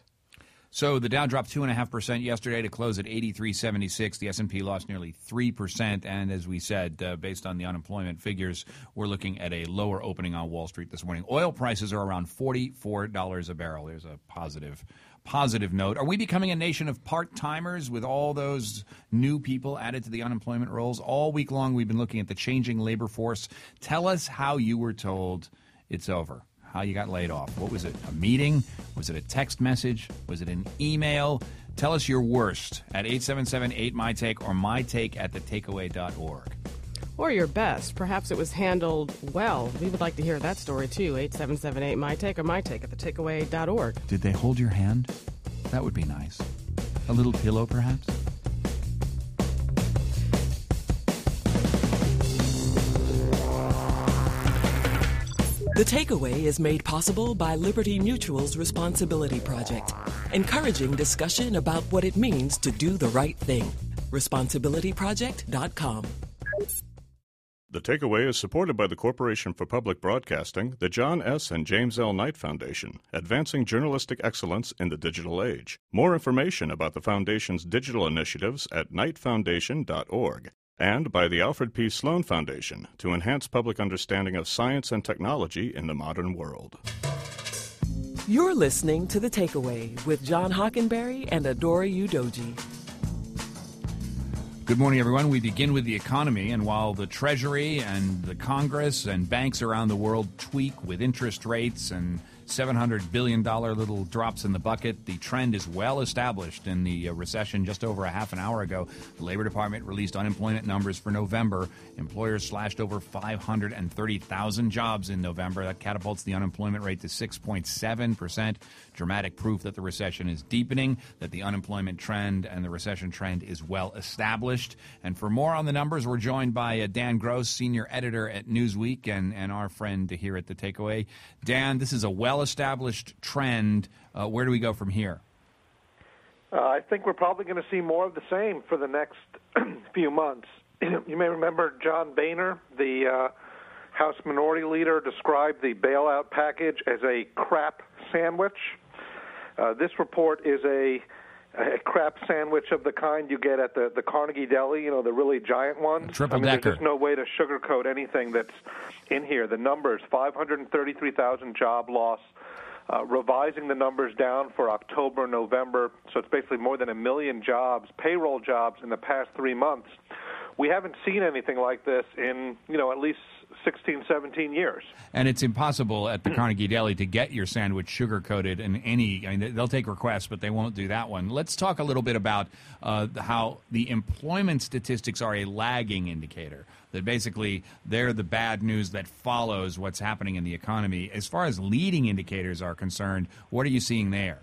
So the Dow dropped two point five percent yesterday to close at eighty-three seventy-six. The S and P lost nearly three percent. And as we said, uh, based on the unemployment figures, we're looking at a lower opening on Wall Street this morning. Oil prices are around forty-four dollars a barrel. There's a positive positive note. Are we becoming a nation of part-timers with all those new people added to the unemployment rolls? All week long, we've been looking at the changing labor force. Tell us how you were told it's over. How you got laid off. What was it? A meeting? Was it a text message? Was it an email? Tell us your worst at eight seven seven eight my take or my take at the takeaway dot org. Or your best. Perhaps it was handled well. We would like to hear that story, too. eight seven seven eight my take or my take at the takeaway dot org. Did they hold your hand? That would be nice. A little pillow, perhaps? The Takeaway is made possible by Liberty Mutual's Responsibility Project, encouraging discussion about what it means to do the right thing. responsibility project dot com. The Takeaway is supported by the Corporation for Public Broadcasting, the John S. and James L. Knight Foundation, advancing journalistic excellence in the digital age. More information about the Foundation's digital initiatives at knight foundation dot org. And by the Alfred P. Sloan Foundation to enhance public understanding of science and technology in the modern world. You're listening to The Takeaway with John Hockenberry and Adora Udoji. Good morning, everyone. We begin with the economy, and while the Treasury and the Congress and banks around the world tweak with interest rates and seven hundred billion dollars little drops in the bucket, the trend is well established in the uh, recession. Just over a half an hour ago, the Labor Department released unemployment numbers for November. Employers slashed over five hundred thirty thousand jobs in November. That catapults the unemployment rate to six point seven percent. Dramatic proof that the recession is deepening, that the unemployment trend and the recession trend is well established. And for more on the numbers, we're joined by uh, Dan Gross, senior editor at Newsweek, and, and our friend here at The Takeaway. Dan, this is a well-established trend. Uh, where do we go from here? Uh, I think we're probably going to see more of the same for the next few months. You may remember John Boehner, the uh, House Minority Leader, described the bailout package as a crap sandwich. Uh, this report is a, a crap sandwich of the kind you get at the, the Carnegie Deli, you know, the really giant ones. Triple I mean, decker. There's just no way to sugarcoat anything that's in here. The numbers, five hundred thirty-three thousand job loss. Uh, revising the numbers down for October, November, so it's basically more than a million jobs, payroll jobs in the past three months. We haven't seen anything like this in, you know, at least sixteen, seventeen years. And it's impossible at the Carnegie Deli to get your sandwich sugar-coated in any, I mean, they'll take requests, but they won't do that one. Let's talk a little bit about uh, how the employment statistics are a lagging indicator, that basically they're the bad news that follows what's happening in the economy. As far as leading indicators are concerned, what are you seeing there?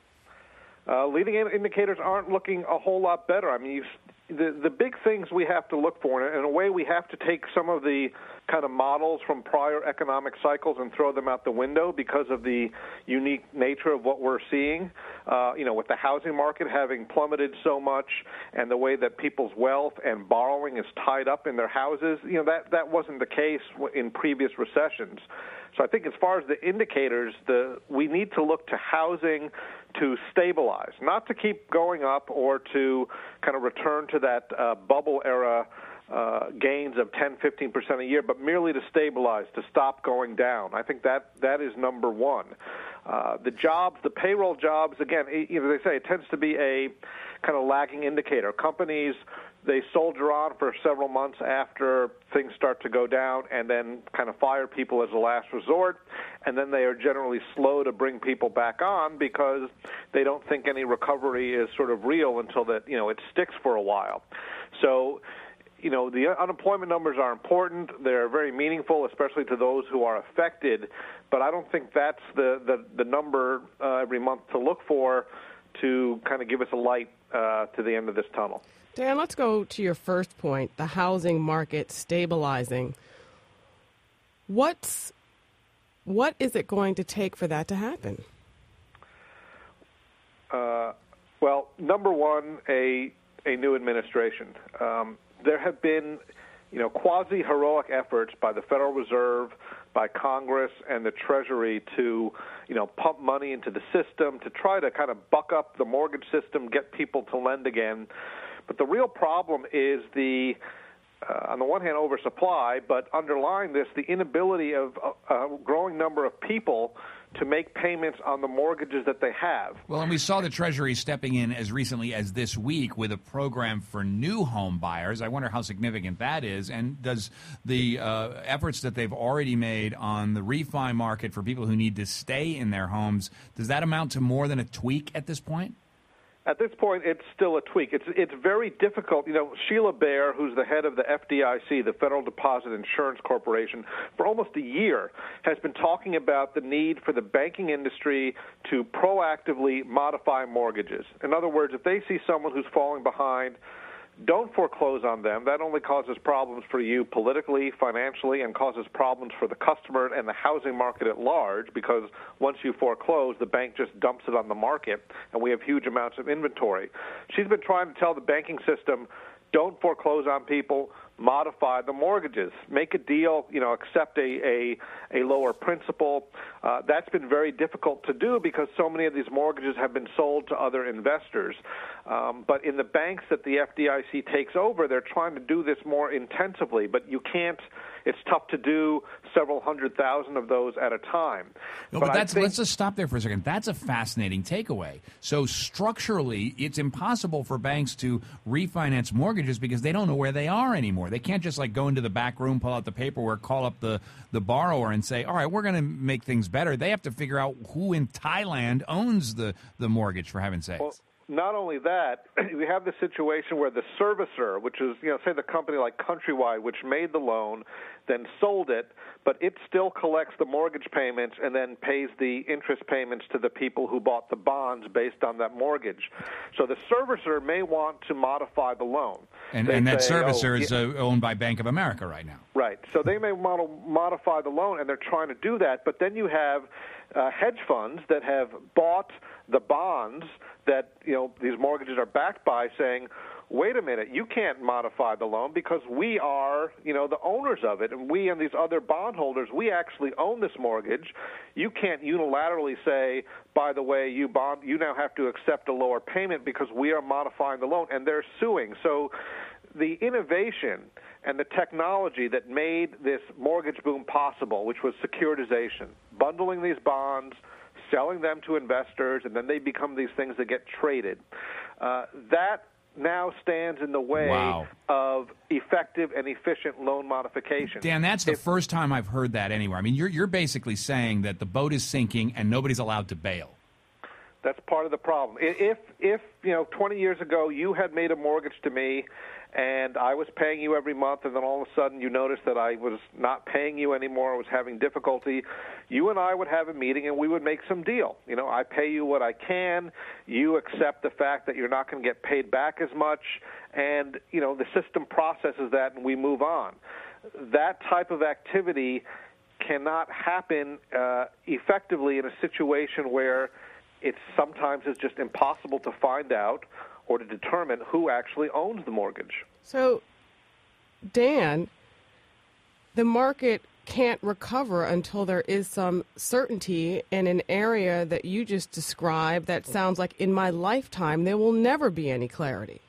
Uh, leading indicators aren't looking a whole lot better. I mean, you've The, the big things we have to look for, and in a way we have to take some of the kind of models from prior economic cycles and throw them out the window because of the unique nature of what we're seeing, uh, you know, with the housing market having plummeted so much and the way that people's wealth and borrowing is tied up in their houses. You know, that, that wasn't the case in previous recessions. So I think as far as the indicators, the we need to look to housing to stabilize, not to keep going up or to kind of return to that uh, bubble era uh, gains of ten, fifteen percent a year, but merely to stabilize, to stop going down. I think that that is number one. Uh, the jobs, the payroll jobs, again, you know, they say it tends to be a kind of lagging indicator. Companies, they soldier on for several months after things start to go down and then kind of fire people as a last resort, and then they are generally slow to bring people back on because they don't think any recovery is sort of real until that, you know, it sticks for a while. So, you know, the unemployment numbers are important. They're very meaningful, especially to those who are affected, but I don't think that's the, the, the number uh, every month to look for to kind of give us a light uh, to the end of this tunnel. Dan, let's go to your first point, the housing market stabilizing. What's, what is it going to take for that to happen? Uh, well, number one, a a new administration. Um, there have been, you know, quasi-heroic efforts by the Federal Reserve, by Congress, and the Treasury to, you know, pump money into the system, to try to kind of buck up the mortgage system, get people to lend again. But the real problem is the, uh, on the one hand, oversupply, but underlying this, the inability of a, a growing number of people to make payments on the mortgages that they have. Well, and we saw the Treasury stepping in as recently as this week with a program for new home buyers. I wonder how significant that is. And does the uh, efforts that they've already made on the refi market for people who need to stay in their homes, does that amount to more than a tweak at this point? At this point, it's still a tweak. It's it's very difficult. You know, Sheila Bair, who's the head of the F D I C, the Federal Deposit Insurance Corporation, for almost a year has been talking about the need for the banking industry to proactively modify mortgages. In other words, if they see someone who's falling behind, don't foreclose on them. That only causes problems for you politically, financially, and causes problems for the customer and the housing market at large, because once you foreclose, the bank just dumps it on the market, and we have huge amounts of inventory. She's been trying to tell the banking system, don't foreclose on people, modify the mortgages, make a deal, you know, accept a, a, a lower principal. Uh, that's been very difficult to do because so many of these mortgages have been sold to other investors. Um, but in the banks that the F D I C takes over, they're trying to do this more intensively, but you can't, it's tough to do several hundred thousand of those at a time. No, but but that's, think, let's just stop there for a second. That's a fascinating takeaway. So structurally, it's impossible for banks to refinance mortgages because they don't know where they are anymore. They can't just like go into the back room, pull out the paperwork, call up the, the borrower and say, all right, we're going to make things better. They have to figure out who in Thailand owns the, the mortgage, for heaven's sakes. Well, not only that, we have the situation where the servicer, which is, you know, say the company like Countrywide, which made the loan, then sold it, but it still collects the mortgage payments and then pays the interest payments to the people who bought the bonds based on that mortgage. So the servicer may want to modify the loan. And, and that say, servicer oh, is uh, owned by Bank of America right now. Right. So they may want to modify the loan, and they're trying to do that, but then you have uh, hedge funds that have bought the bonds that, you know, these mortgages are backed by, saying, wait a minute, you can't modify the loan because we are, you know, the owners of it, and we and these other bondholders, we actually own this mortgage. You can't unilaterally say, by the way, you bond, you now have to accept a lower payment because we are modifying the loan, and they're suing. So the innovation and the technology that made this mortgage boom possible, which was securitization, bundling these bonds, selling them to investors, and then they become these things that get traded, uh, that now stands in the way wow. of effective and efficient loan modification. Dan, that's the if, first time I've heard that anywhere. I mean, you're you're basically saying that the boat is sinking and nobody's allowed to bail. That's part of the problem. If, if you know, twenty years ago you had made a mortgage to me and I was paying you every month, and then all of a sudden you noticed that I was not paying you anymore, I was having difficulty, you and I would have a meeting and we would make some deal. You know, I pay you what I can, you accept the fact that you're not going to get paid back as much, and, you know, the system processes that and we move on. That type of activity cannot happen uh, effectively in a situation where it sometimes is just impossible to find out or to determine who actually owns the mortgage. So, Dan, the market can't recover until there is some certainty in an area that you just described that sounds like in my lifetime there will never be any clarity.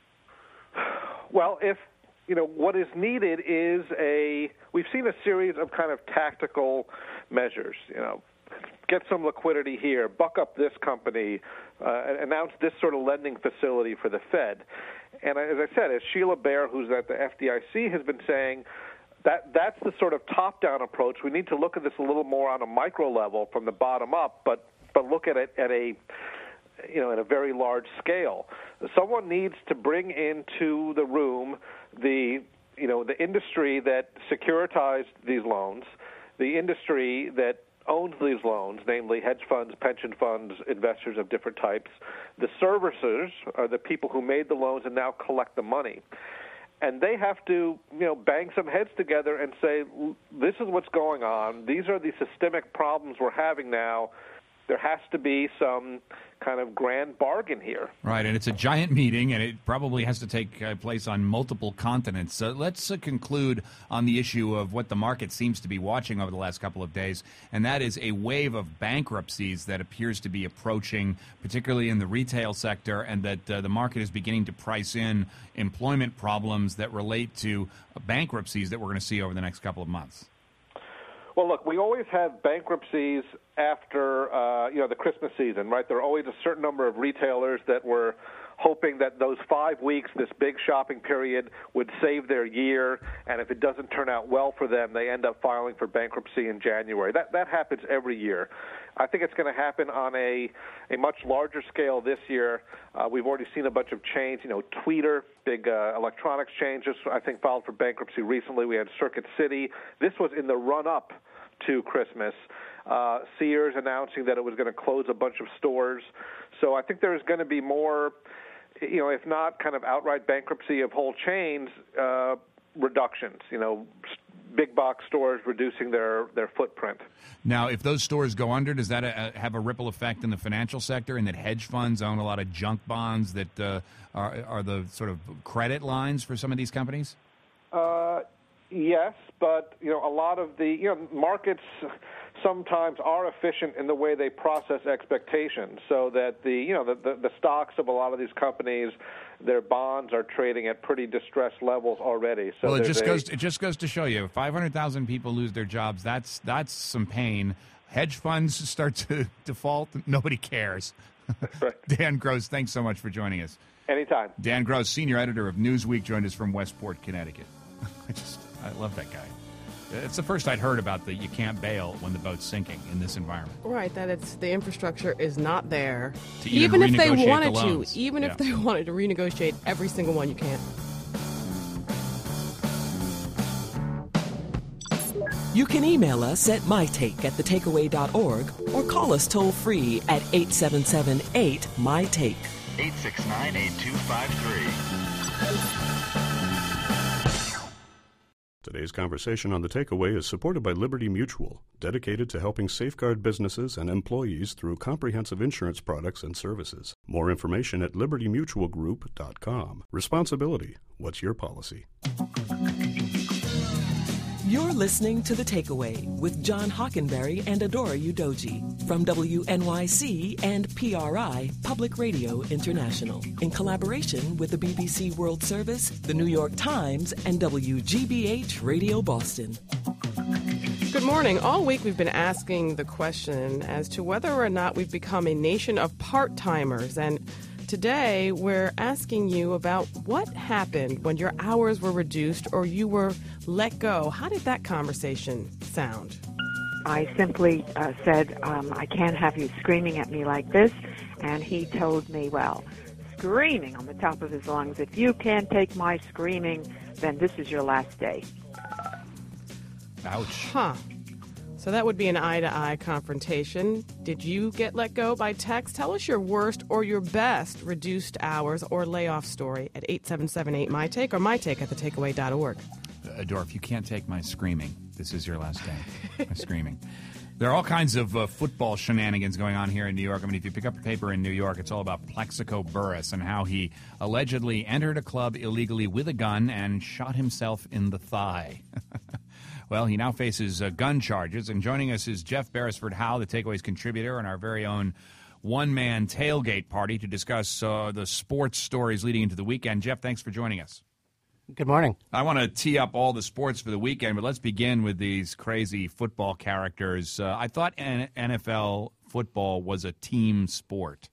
Well, if, you know, what is needed is a, we've seen a series of kind of tactical measures, you know, get some liquidity here, buck up this company, uh, announce this sort of lending facility for the Fed. And as I said, as Sheila Bair, who's at the F D I C, has been saying, that that's the sort of top-down approach. We need to look at this a little more on a micro level from the bottom up, but, but look at it at a, you know, at a very large scale. Someone needs to bring into the room the, you know, the industry that securitized these loans, the industry that owns these loans, namely hedge funds, pension funds, investors of different types. The servicers are the people who made the loans and now collect the money. And they have to, you know, bang some heads together and say, this is what's going on. These are the systemic problems we're having now. There has to be some kind of grand bargain here. Right, and it's a giant meeting, and it probably has to take uh, place on multiple continents. So let's uh, conclude on the issue of what the market seems to be watching over the last couple of days, and that is a wave of bankruptcies that appears to be approaching, particularly in the retail sector, and that uh, the market is beginning to price in employment problems that relate to uh, bankruptcies that we're going to see over the next couple of months. Well, look, we always have bankruptcies after, uh, you know, the Christmas season, right? There are always a certain number of retailers that were hoping that those five weeks, this big shopping period, would save their year, and if it doesn't turn out well for them, they end up filing for bankruptcy in January. That that happens every year. I think it's going to happen on a, a much larger scale this year. Uh, we've already seen a bunch of change. You know, Tweeter, big uh, electronics changes, I think filed for bankruptcy recently. We had Circuit City. This was in the run-up to Christmas. Uh, Sears announcing that it was going to close a bunch of stores. So I think there's going to be more, you know, if not kind of outright bankruptcy of whole chains, uh, reductions, you know, big box stores reducing their, their footprint. Now, if those stores go under, does that uh, have a ripple effect in the financial sector, and that hedge funds own a lot of junk bonds that uh, are, are the sort of credit lines for some of these companies? Uh, yes, but, you know, a lot of the, you know, markets sometimes are efficient in the way they process expectations, so that the, you know, the, the, the stocks of a lot of these companies, their bonds are trading at pretty distressed levels already. So well, it just a, goes it just goes to show you, five hundred thousand people lose their jobs. That's that's some pain. Hedge funds start to default. Nobody cares. Right. Dan Gross, thanks so much for joining us. Anytime. Dan Gross, senior editor of Newsweek, joined us from Westport, Connecticut. I just I love that guy. It's the first I'd heard about the you can't bail when the boat's sinking in this environment. Right, that it's the infrastructure is not there. To even, even if they wanted the to, even yeah. if they wanted to renegotiate every single one, you can't. You can email us at mytake at the takeaway dot org or call us toll free at eight seven seven eight M Y Take. eight six nine, eight two five three. Today's conversation on The Takeaway is supported by Liberty Mutual, dedicated to helping safeguard businesses and employees through comprehensive insurance products and services. More information at liberty mutual group dot com. Responsibility. What's your policy? You're listening to The Takeaway with John Hockenberry and Adora Udoji from W N Y C and P R I, Public Radio International, in collaboration with the B B C World Service, the New York Times, and W G B H Radio Boston. Good morning. All week we've been asking the question as to whether or not we've become a nation of part-timers. And today we're asking you about what happened when your hours were reduced or you were let go. How did that conversation sound? I simply uh, said, um, I can't have you screaming at me like this. And he told me, well, screaming on the top of his lungs, if you can't take my screaming, then this is your last day. Ouch. Huh. So that would be an eye-to-eye confrontation. Did you get let go by text? Tell us your worst or your best reduced hours or layoff story at eight seven seven eight, M Y Take or mytake at the takeaway dot org. Adora, if you can't take my screaming, this is your last day. My screaming. There are all kinds of uh, football shenanigans going on here in New York. I mean, if you pick up a paper in New York, it's all about Plaxico Burress and how he allegedly entered a club illegally with a gun and shot himself in the thigh. Well, he now faces uh, gun charges, and joining us is Jeff Beresford Howe, the Takeaway's contributor, and our very own one-man tailgate party to discuss uh, the sports stories leading into the weekend. Jeff, thanks for joining us. Good morning. I want to tee up all the sports for the weekend, but let's begin with these crazy football characters. Uh, I thought N F L football was a team sport.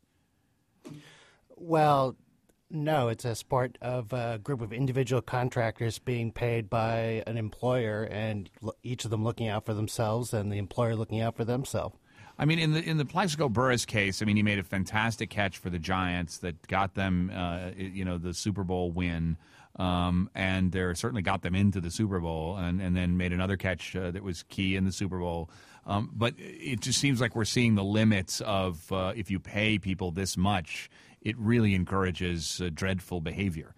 Well, no, it's a sport of a group of individual contractors being paid by an employer, and each of them looking out for themselves and the employer looking out for themselves. I mean, in the in the Plaxico Burress case, I mean, he made a fantastic catch for the Giants that got them, uh, you know, the Super Bowl win, um, and they certainly got them into the Super Bowl, and, and then made another catch uh, that was key in the Super Bowl. Um, but it just seems like we're seeing the limits of uh, if you pay people this much, it really encourages uh, dreadful behavior.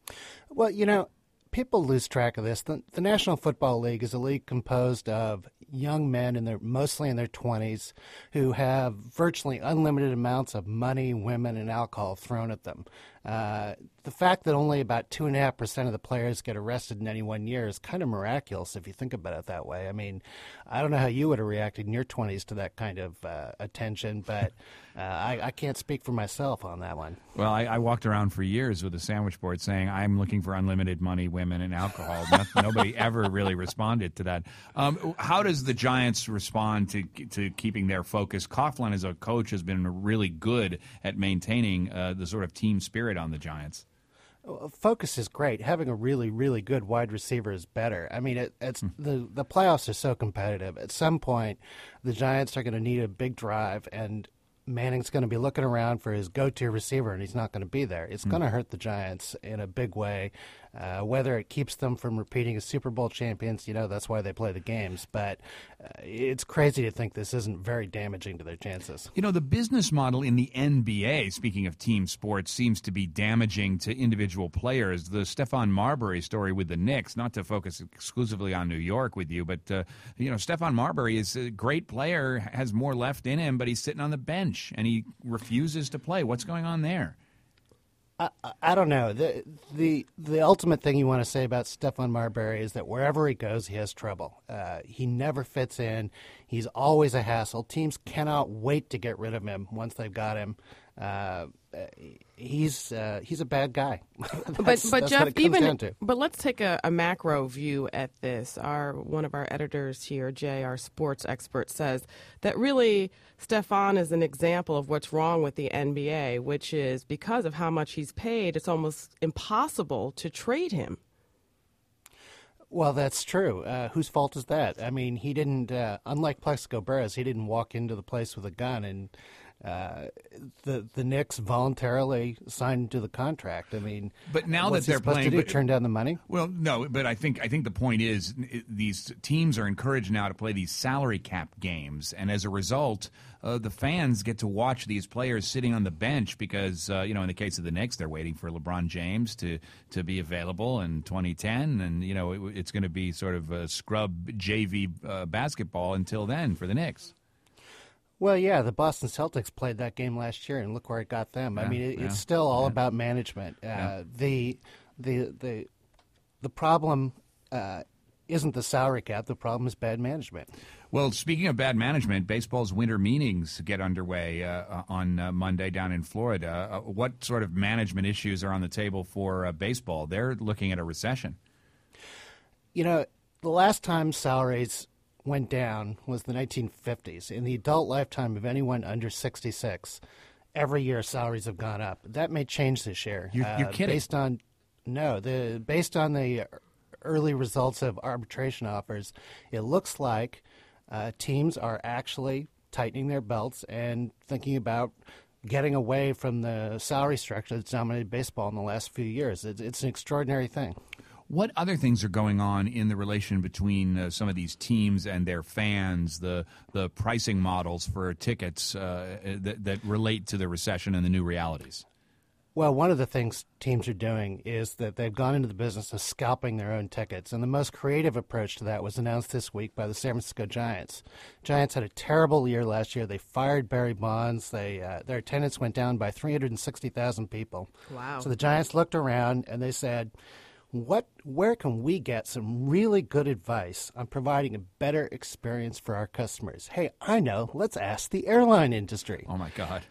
Well, you know, people lose track of this. The, the National Football League is a league composed of young men, in their mostly in their twenties, who have virtually unlimited amounts of money, women, and alcohol thrown at them. Uh, the fact that only about two and a half percent of the players get arrested in any one year is kind of miraculous if you think about it that way. I mean, I don't know how you would have reacted in your twenties to that kind of uh, attention, but uh, I, I can't speak for myself on that one. Well, I, I walked around for years with a sandwich board saying, I'm looking for unlimited money, women, and alcohol. No, nobody ever really responded to that. Um, how does the Giants respond to to keeping their focus? Coughlin, as a coach, has been really good at maintaining uh, the sort of team spirit on the Giants. Focus is great. Having a really, really good wide receiver is better. I mean, it, it's hmm. the the playoffs are so competitive. At some point, the Giants are going to need a big drive, and Manning's going to be looking around for his go-to receiver, and he's not going to be there. It's hmm. going to hurt the Giants in a big way. Uh, whether it keeps them from repeating as Super Bowl champions, you know, that's why they play the games. But uh, it's crazy to think this isn't very damaging to their chances. You know, the business model in the N B A, speaking of team sports, seems to be damaging to individual players. The Stephon Marbury story with the Knicks, not to focus exclusively on New York with you, but, uh, you know, Stephon Marbury is a great player, has more left in him, but he's sitting on the bench, and he refuses to play. What's going on there? I, I don't know. The, the the ultimate thing you want to say about Stephon Marbury is that wherever he goes, he has trouble. Uh, he never fits in. He's always a hassle. Teams cannot wait to get rid of him once they've got him. Uh, he's uh, he's a bad guy. but but Jeff, even but let's take a, a macro view at this. Our one of our editors here, Jay, our sports expert, says that really Stephon is an example of what's wrong with the N B A, which is because of how much he's paid, it's almost impossible to trade him. Well, that's true. Uh, whose fault is that? I mean, he didn't, uh, unlike Plaxico Burress, he didn't walk into the place with a gun and Uh, the the Knicks voluntarily signed to the contract. I mean, but now what's that they're he supposed playing, to do, but, turn down the money? Well, no, but I think I think the point is it, these teams are encouraged now to play these salary cap games, and as a result, uh, the fans get to watch these players sitting on the bench because uh, you know, in the case of the Knicks, they're waiting for LeBron James to to be available in twenty ten, and you know it, it's going to be sort of a scrub J V uh, basketball until then for the Knicks. Well, yeah, the Boston Celtics played that game last year, and look where it got them. Yeah, I mean, it, yeah, it's still all yeah. about management. Uh, Yeah. The the the the problem uh, isn't the salary cap. The problem is bad management. Well, speaking of bad management, baseball's winter meetings get underway uh, on uh, Monday down in Florida. Uh, what sort of management issues are on the table for uh, baseball? They're looking at a recession. You know, the last time salaries went down was the nineteen fifties. In the adult lifetime of anyone under sixty-six, every year salaries have gone up. That may change this year. You're, you're uh, kidding. Based on no, the based on the early results of arbitration offers, it looks like uh, teams are actually tightening their belts and thinking about getting away from the salary structure that's dominated baseball in the last few years. It's, it's an extraordinary thing. What other things are going on in the relation between uh, some of these teams and their fans, the the pricing models for tickets uh, that, that relate to the recession and the new realities? Well, one of the things teams are doing is that they've gone into the business of scalping their own tickets. And the most creative approach to that was announced this week by the San Francisco Giants. Giants had a terrible year last year. They fired Barry Bonds. They uh, their attendance went down by three hundred sixty thousand people. Wow. So the Giants looked around and they said, What, where can we get some really good advice on providing a better experience for our customers? Hey, I know. Let's ask the airline industry. Oh, my God.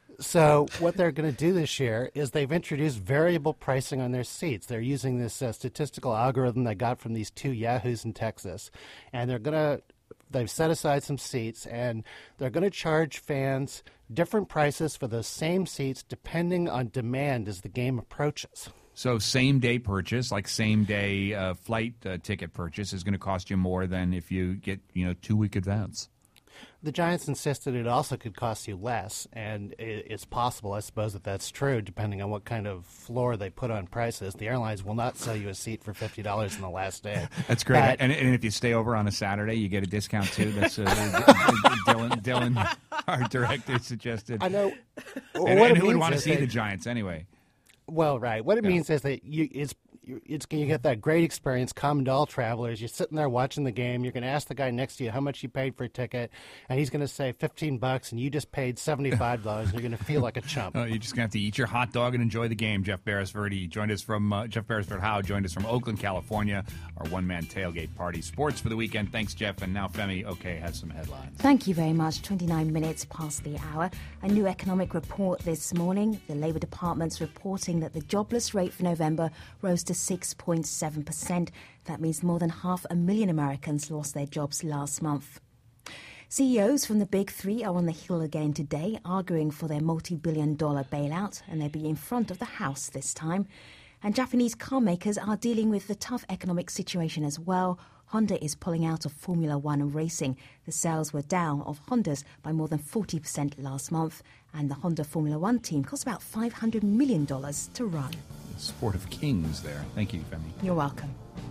So what they're going to do this year is they've introduced variable pricing on their seats. They're using this uh, statistical algorithm they got from these two yahoos in Texas. And they're going to they've set aside some seats, and they're going to charge fans different prices for those same seats depending on demand as the game approaches. So same-day purchase, like same-day uh, flight uh, ticket purchase, is going to cost you more than if you get, you know, two-week advance. The Giants insisted it also could cost you less, and it's possible, I suppose, that that's true, depending on what kind of floor they put on prices. The airlines will not sell you a seat for fifty dollars in the last day. That's great. But, and, and if you stay over on a Saturday, you get a discount, too. That's uh, Dylan, Dylan, our director, suggested. I know. And, what and it who would means want to is see that- the Giants anyway? Well, right. What it Yeah. means is that you it's it's you get that great experience common to all travelers. You're sitting there watching the game. You're going to ask the guy next to you how much you paid for a ticket, and he's going to say fifteen bucks, and you just paid seventy-five dollars. And you're going to feel like a chump. Oh, you're just going to have to eat your hot dog and enjoy the game. Jeff Beresford, he joined us from uh, Jeff Beresford Howe joined us from Oakland, California. Our one-man tailgate party. Sports for the weekend. Thanks, Jeff. And now Femi, okay, has some headlines. Thank you very much. twenty-nine minutes past the hour. A new economic report this morning. The Labour Department's reporting that the jobless rate for November rose to six point seven percent. That means more than half a million Americans lost their jobs last month. C E Os from the big three are on the Hill again today, arguing for their multi-billion dollar bailout, and they'll be in front of the House this time. And Japanese car makers are dealing with the tough economic situation as well. Honda is pulling out of Formula One racing. The sales were down of Hondas by more than forty percent last month, and the Honda Formula One team cost about five hundred million dollars to run. The sport of kings there. Thank you, Femi. You're welcome.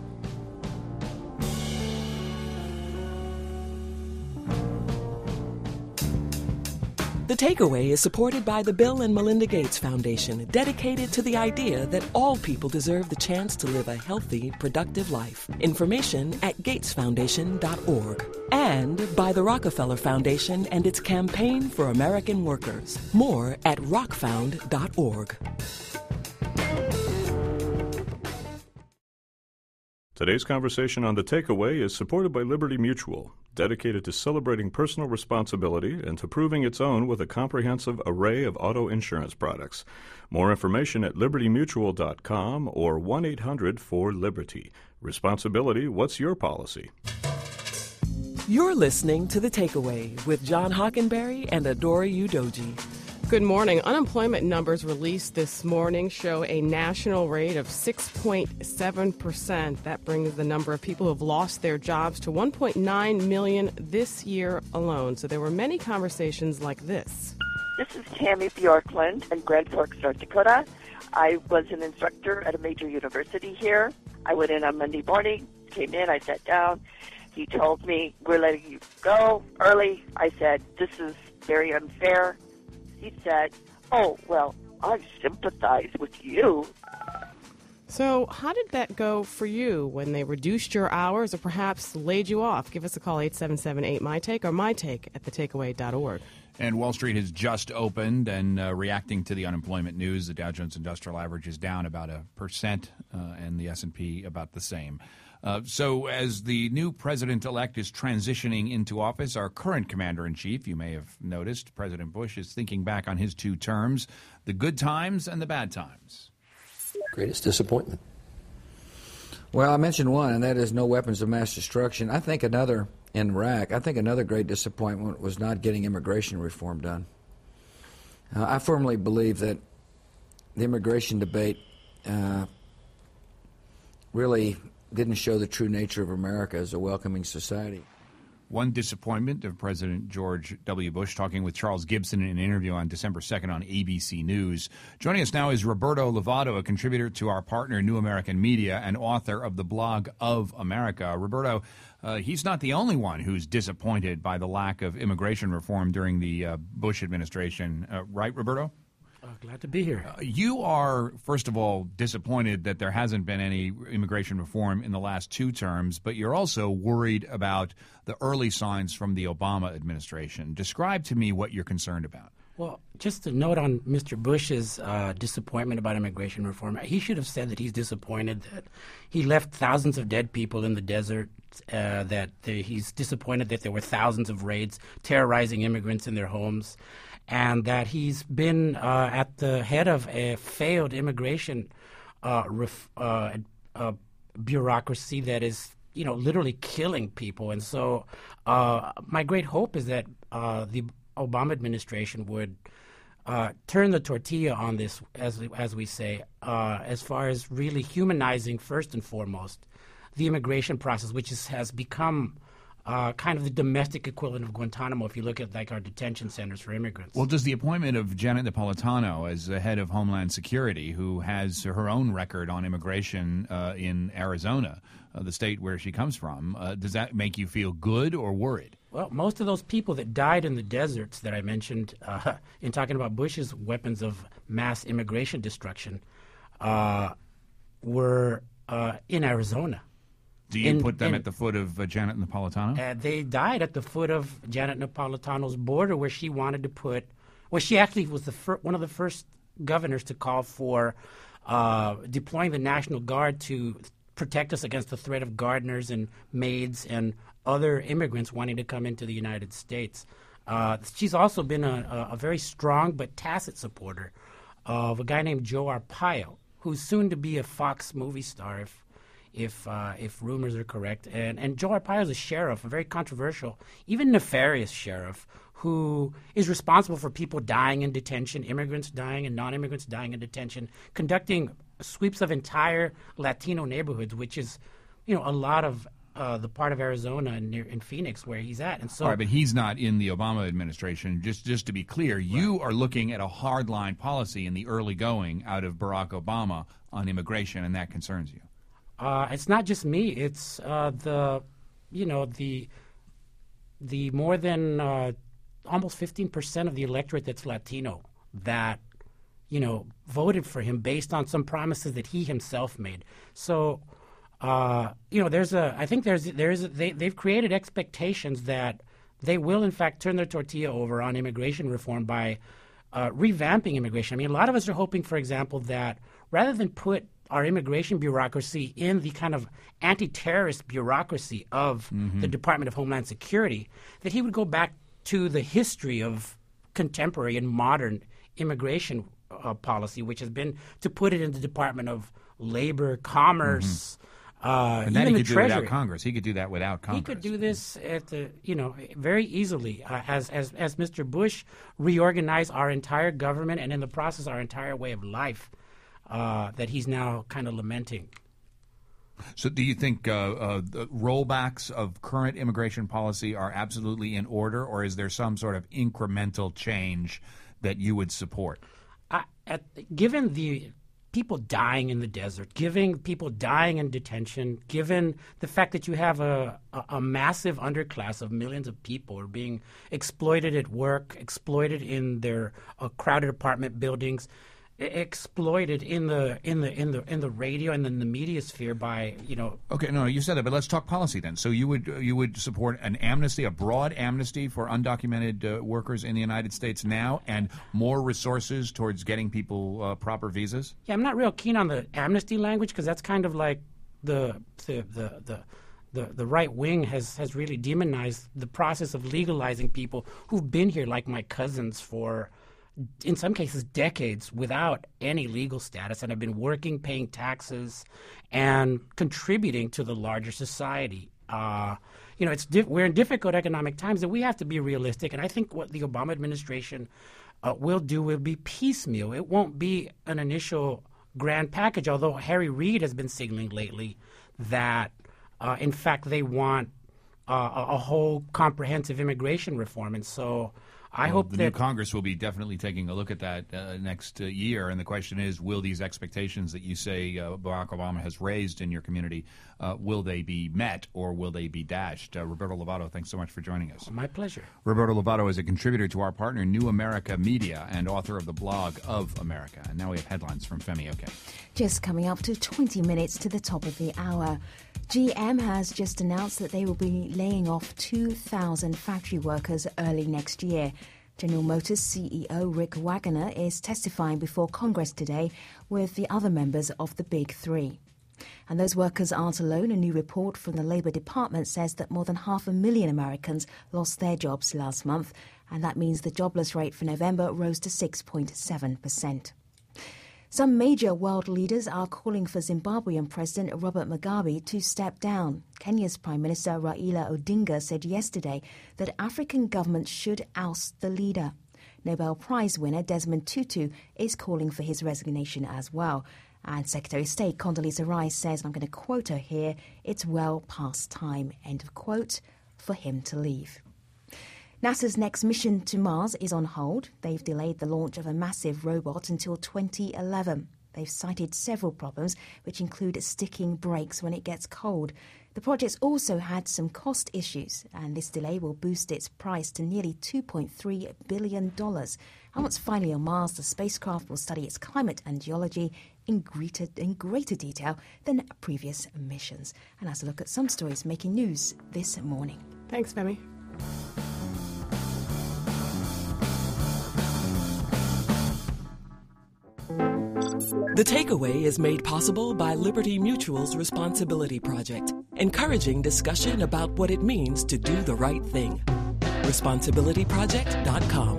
The Takeaway is supported by the Bill and Melinda Gates Foundation, dedicated to the idea that all people deserve the chance to live a healthy, productive life. Information at gates foundation dot org. And by the Rockefeller Foundation and its campaign for American workers. More at rock found dot org. Today's conversation on The Takeaway is supported by Liberty Mutual, dedicated to celebrating personal responsibility and to proving its own with a comprehensive array of auto insurance products. More information at liberty mutual dot com or one eight hundred four liberty. Responsibility, what's your policy? You're listening to The Takeaway with John Hockenberry and Adora Udoji. Good morning. Unemployment numbers released this morning show a national rate of six point seven percent. That brings the number of people who have lost their jobs to one point nine million this year alone. So there were many conversations like this. This is Tammy Bjorklund in Grand Forks, North Dakota. I was an instructor at a major university here. I went in on Monday morning, came in, I sat down. He told me, we're letting you go early. I said, this is very unfair. He said, oh, well, I sympathize with you. So how did that go for you when they reduced your hours or perhaps laid you off? Give us a call, eight seven seven eight, my take or my take at the takeaway dot org. And Wall Street has just opened, and uh, reacting to the unemployment news, the Dow Jones Industrial Average is down about a percent, uh, and the S and P about the same. Uh, so as the new president-elect is transitioning into office, our current commander-in-chief, you may have noticed, President Bush, is thinking back on his two terms, the good times and the bad times. Greatest disappointment? Well, I mentioned one, and that is no weapons of mass destruction. I think another, in Iraq, I think another great disappointment was not getting immigration reform done. Uh, I firmly believe that the immigration debate uh, really didn't show the true nature of America as a welcoming society. One disappointment of President George W. Bush, talking with Charles Gibson in an interview on December second on A B C News. Joining us now is Roberto Lovato, a contributor to our partner New American Media and author of the blog Of America. Roberto, uh, he's not the only one who's disappointed by the lack of immigration reform during the uh, Bush administration. Uh, right, Roberto? Uh, glad to be here. Uh, you are, first of all, disappointed that there hasn't been any immigration reform in the last two terms, but you're also worried about the early signs from the Obama administration. Describe to me what you're concerned about. Well, just to note on Mister Bush's uh, disappointment about immigration reform, he should have said that he's disappointed that he left thousands of dead people in the desert, uh, that the, he's disappointed that there were thousands of raids terrorizing immigrants in their homes, and that he's been uh, at the head of a failed immigration uh, ref, uh, uh, bureaucracy that is, you know, literally killing people. And so uh, my great hope is that uh, the Obama administration would uh, turn the tortilla on this, as, as we say, uh, as far as really humanizing, first and foremost, the immigration process, which is, has become Uh, kind of the domestic equivalent of Guantanamo if you look at like our detention centers for immigrants. Well, does the appointment of Janet Napolitano as the head of Homeland Security, who has her own record on immigration uh, in Arizona, uh, the state where she comes from, uh, does that make you feel good or worried? Well, most of those people that died in the deserts that I mentioned uh, in talking about Bush's weapons of mass immigration destruction uh, were uh, in Arizona. Do you in, put them in, at the foot of uh, Janet Napolitano? Uh, they died at the foot of Janet Napolitano's border, where she wanted to put. Well, she actually was the fir- one of the first governors to call for uh, deploying the National Guard to protect us against the threat of gardeners and maids and other immigrants wanting to come into the United States. Uh, she's also been a, a, a very strong but tacit supporter of a guy named Joe Arpaio, who's soon to be a Fox movie star, if if uh, if rumors are correct. And, and Joe Arpaio is a sheriff, a very controversial, even nefarious sheriff, who is responsible for people dying in detention, immigrants dying and non-immigrants dying in detention, conducting sweeps of entire Latino neighborhoods, which is, you know, a lot of uh, the part of Arizona and near in Phoenix where he's at. And so, all right, but he's not in the Obama administration. Just just to be clear, you right. are looking at a hardline policy in the early going out of Barack Obama on immigration, and that concerns you. Uh, it's not just me. It's uh, the, you know, the the more than uh, almost fifteen percent of the electorate that's Latino that, you know, voted for him based on some promises that he himself made. So, uh, you know, there's a. I think there's there's a, they they've created expectations that they will in fact turn their tortilla over on immigration reform by uh, revamping immigration. I mean, a lot of us are hoping, for example, that rather than put our immigration bureaucracy in the kind of anti-terrorist bureaucracy of mm-hmm. the Department of Homeland Security, that he would go back to the history of contemporary and modern immigration uh, policy, which has been to put it in the Department of Labor, Commerce, mm-hmm. uh, and then even he the could Treasury. do it without Congress. He could do that without Congress. He could do this at the, you know, very easily uh, as as as Mister Bush reorganized our entire government and in the process our entire way of life. Uh, that he's now kind of lamenting. So do you think uh, uh, the rollbacks of current immigration policy are absolutely in order, or is there some sort of incremental change that you would support? I, at, given the people dying in the desert, given people dying in detention, given the fact that you have a, a, a massive underclass of millions of people who are being exploited at work, exploited in their uh, crowded apartment buildings, exploited in the in the in the in the radio and in the media sphere by you know. Okay, no, you said that, but let's talk policy then. So you would you would support an amnesty, a broad amnesty for undocumented uh, workers in the United States now, and more resources towards getting people uh, proper visas? Yeah, I'm not real keen on the amnesty language because that's kind of like the the the. the The, the right wing has, has really demonized the process of legalizing people who've been here, like my cousins, for, in some cases, decades without any legal status and have been working, paying taxes, and contributing to the larger society. Uh, you know, it's diff- we're in difficult economic times, and we have to be realistic. And I think what the Obama administration uh, will do will be piecemeal. It won't be an initial grand package, although Harry Reid has been signaling lately that Uh, in fact, they want uh, a whole comprehensive immigration reform, and so I well, hope the that new Congress will be definitely taking a look at that uh, next uh, year. And the question is, will these expectations that you say uh, Barack Obama has raised in your community, uh, will they be met or will they be dashed? Uh, Roberto Lovato, thanks so much for joining us. My pleasure. Roberto Lovato is a contributor to our partner, New America Media, and author of the blog Of America. And now we have headlines from Femi Oke. Just coming up to twenty minutes to the top of the hour. G M has just announced that they will be laying off two thousand factory workers early next year. General Motors C E O Rick Wagoner is testifying before Congress today with the other members of the Big Three. And those workers aren't alone. A new report from the Labor Department says that more than half a million Americans lost their jobs last month, and that means the jobless rate for November rose to six point seven percent. Some major world leaders are calling for Zimbabwean President Robert Mugabe to step down. Kenya's Prime Minister Raila Odinga said yesterday that African governments should oust the leader. Nobel Prize winner Desmond Tutu is calling for his resignation as well. And Secretary of State Condoleezza Rice says, and I'm going to quote her here, it's well past time, end of quote, for him to leave. NASA's next mission to Mars is on hold. They've delayed the launch of a massive robot until twenty eleven. They've cited several problems, which include sticking brakes when it gets cold. The project's also had some cost issues, and this delay will boost its price to nearly two point three billion dollars. And once finally on Mars, the spacecraft will study its climate and geology in greater, in greater detail than previous missions. And as a look at some stories making news this morning. Thanks, Femi. The Takeaway is made possible by Liberty Mutual's Responsibility Project, encouraging discussion about what it means to do the right thing. responsibility project dot com.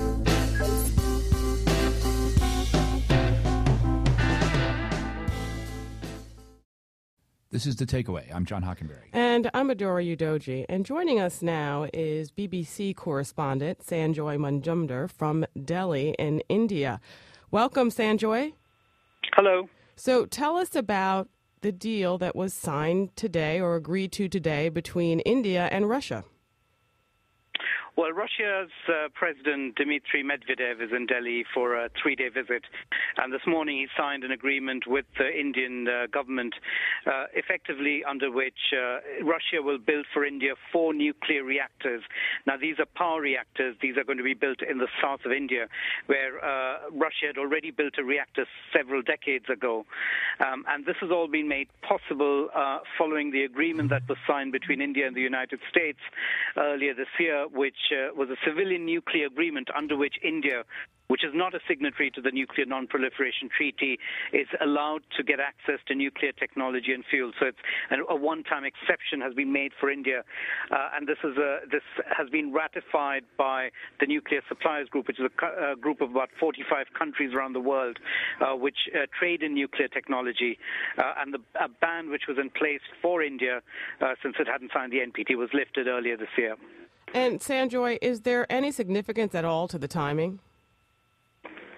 This is The Takeaway. I'm John Hockenberry. And I'm Adora Udoji. And joining us now is B B C correspondent Sanjoy Manjumder from Delhi in India. Welcome, Sanjoy. Hello. So tell us about the deal that was signed today or agreed to today between India and Russia. Well, Russia's uh, President Dmitry Medvedev is in Delhi for a three-day visit, and this morning he signed an agreement with the Indian uh, government, uh, effectively under which uh, Russia will build for India four nuclear reactors. Now, these are power reactors. These are going to be built in the south of India, where uh, Russia had already built a reactor several decades ago. Um, and this has all been made possible uh, following the agreement that was signed between India and the United States earlier this year, which Uh, was a civilian nuclear agreement under which India, which is not a signatory to the Nuclear Non-Proliferation Treaty, is allowed to get access to nuclear technology and fuel. So it's a, a one-time exception has been made for India, uh, and this is a, this has been ratified by the Nuclear Suppliers Group, which is a, a group of about forty-five countries around the world uh, which uh, trade in nuclear technology. Uh, and the a ban which was in place for India uh, since it hadn't signed the N P T was lifted earlier this year. And Sanjoy, is there any significance at all to the timing?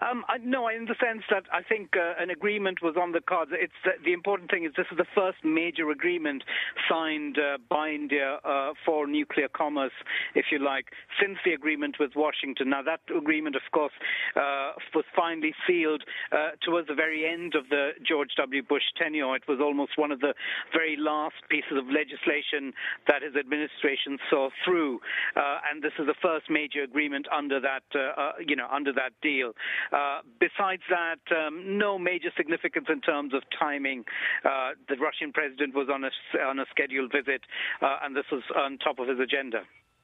Um, I, no, in the sense that I think uh, an agreement was on the cards. It's uh, the important thing is this is the first major agreement signed uh, by India uh, for nuclear commerce, if you like, since the agreement with Washington. Now, that agreement, of course, uh, was finally sealed uh, towards the very end of the George W. Bush tenure. It was almost one of the very last pieces of legislation that his administration saw through, uh, and this is the first major agreement under that, uh, uh, you know, under that deal. Uh, besides that, um, no major significance in terms of timing. Uh, the Russian president was on a on a scheduled visit, uh, and this was on top of his agenda.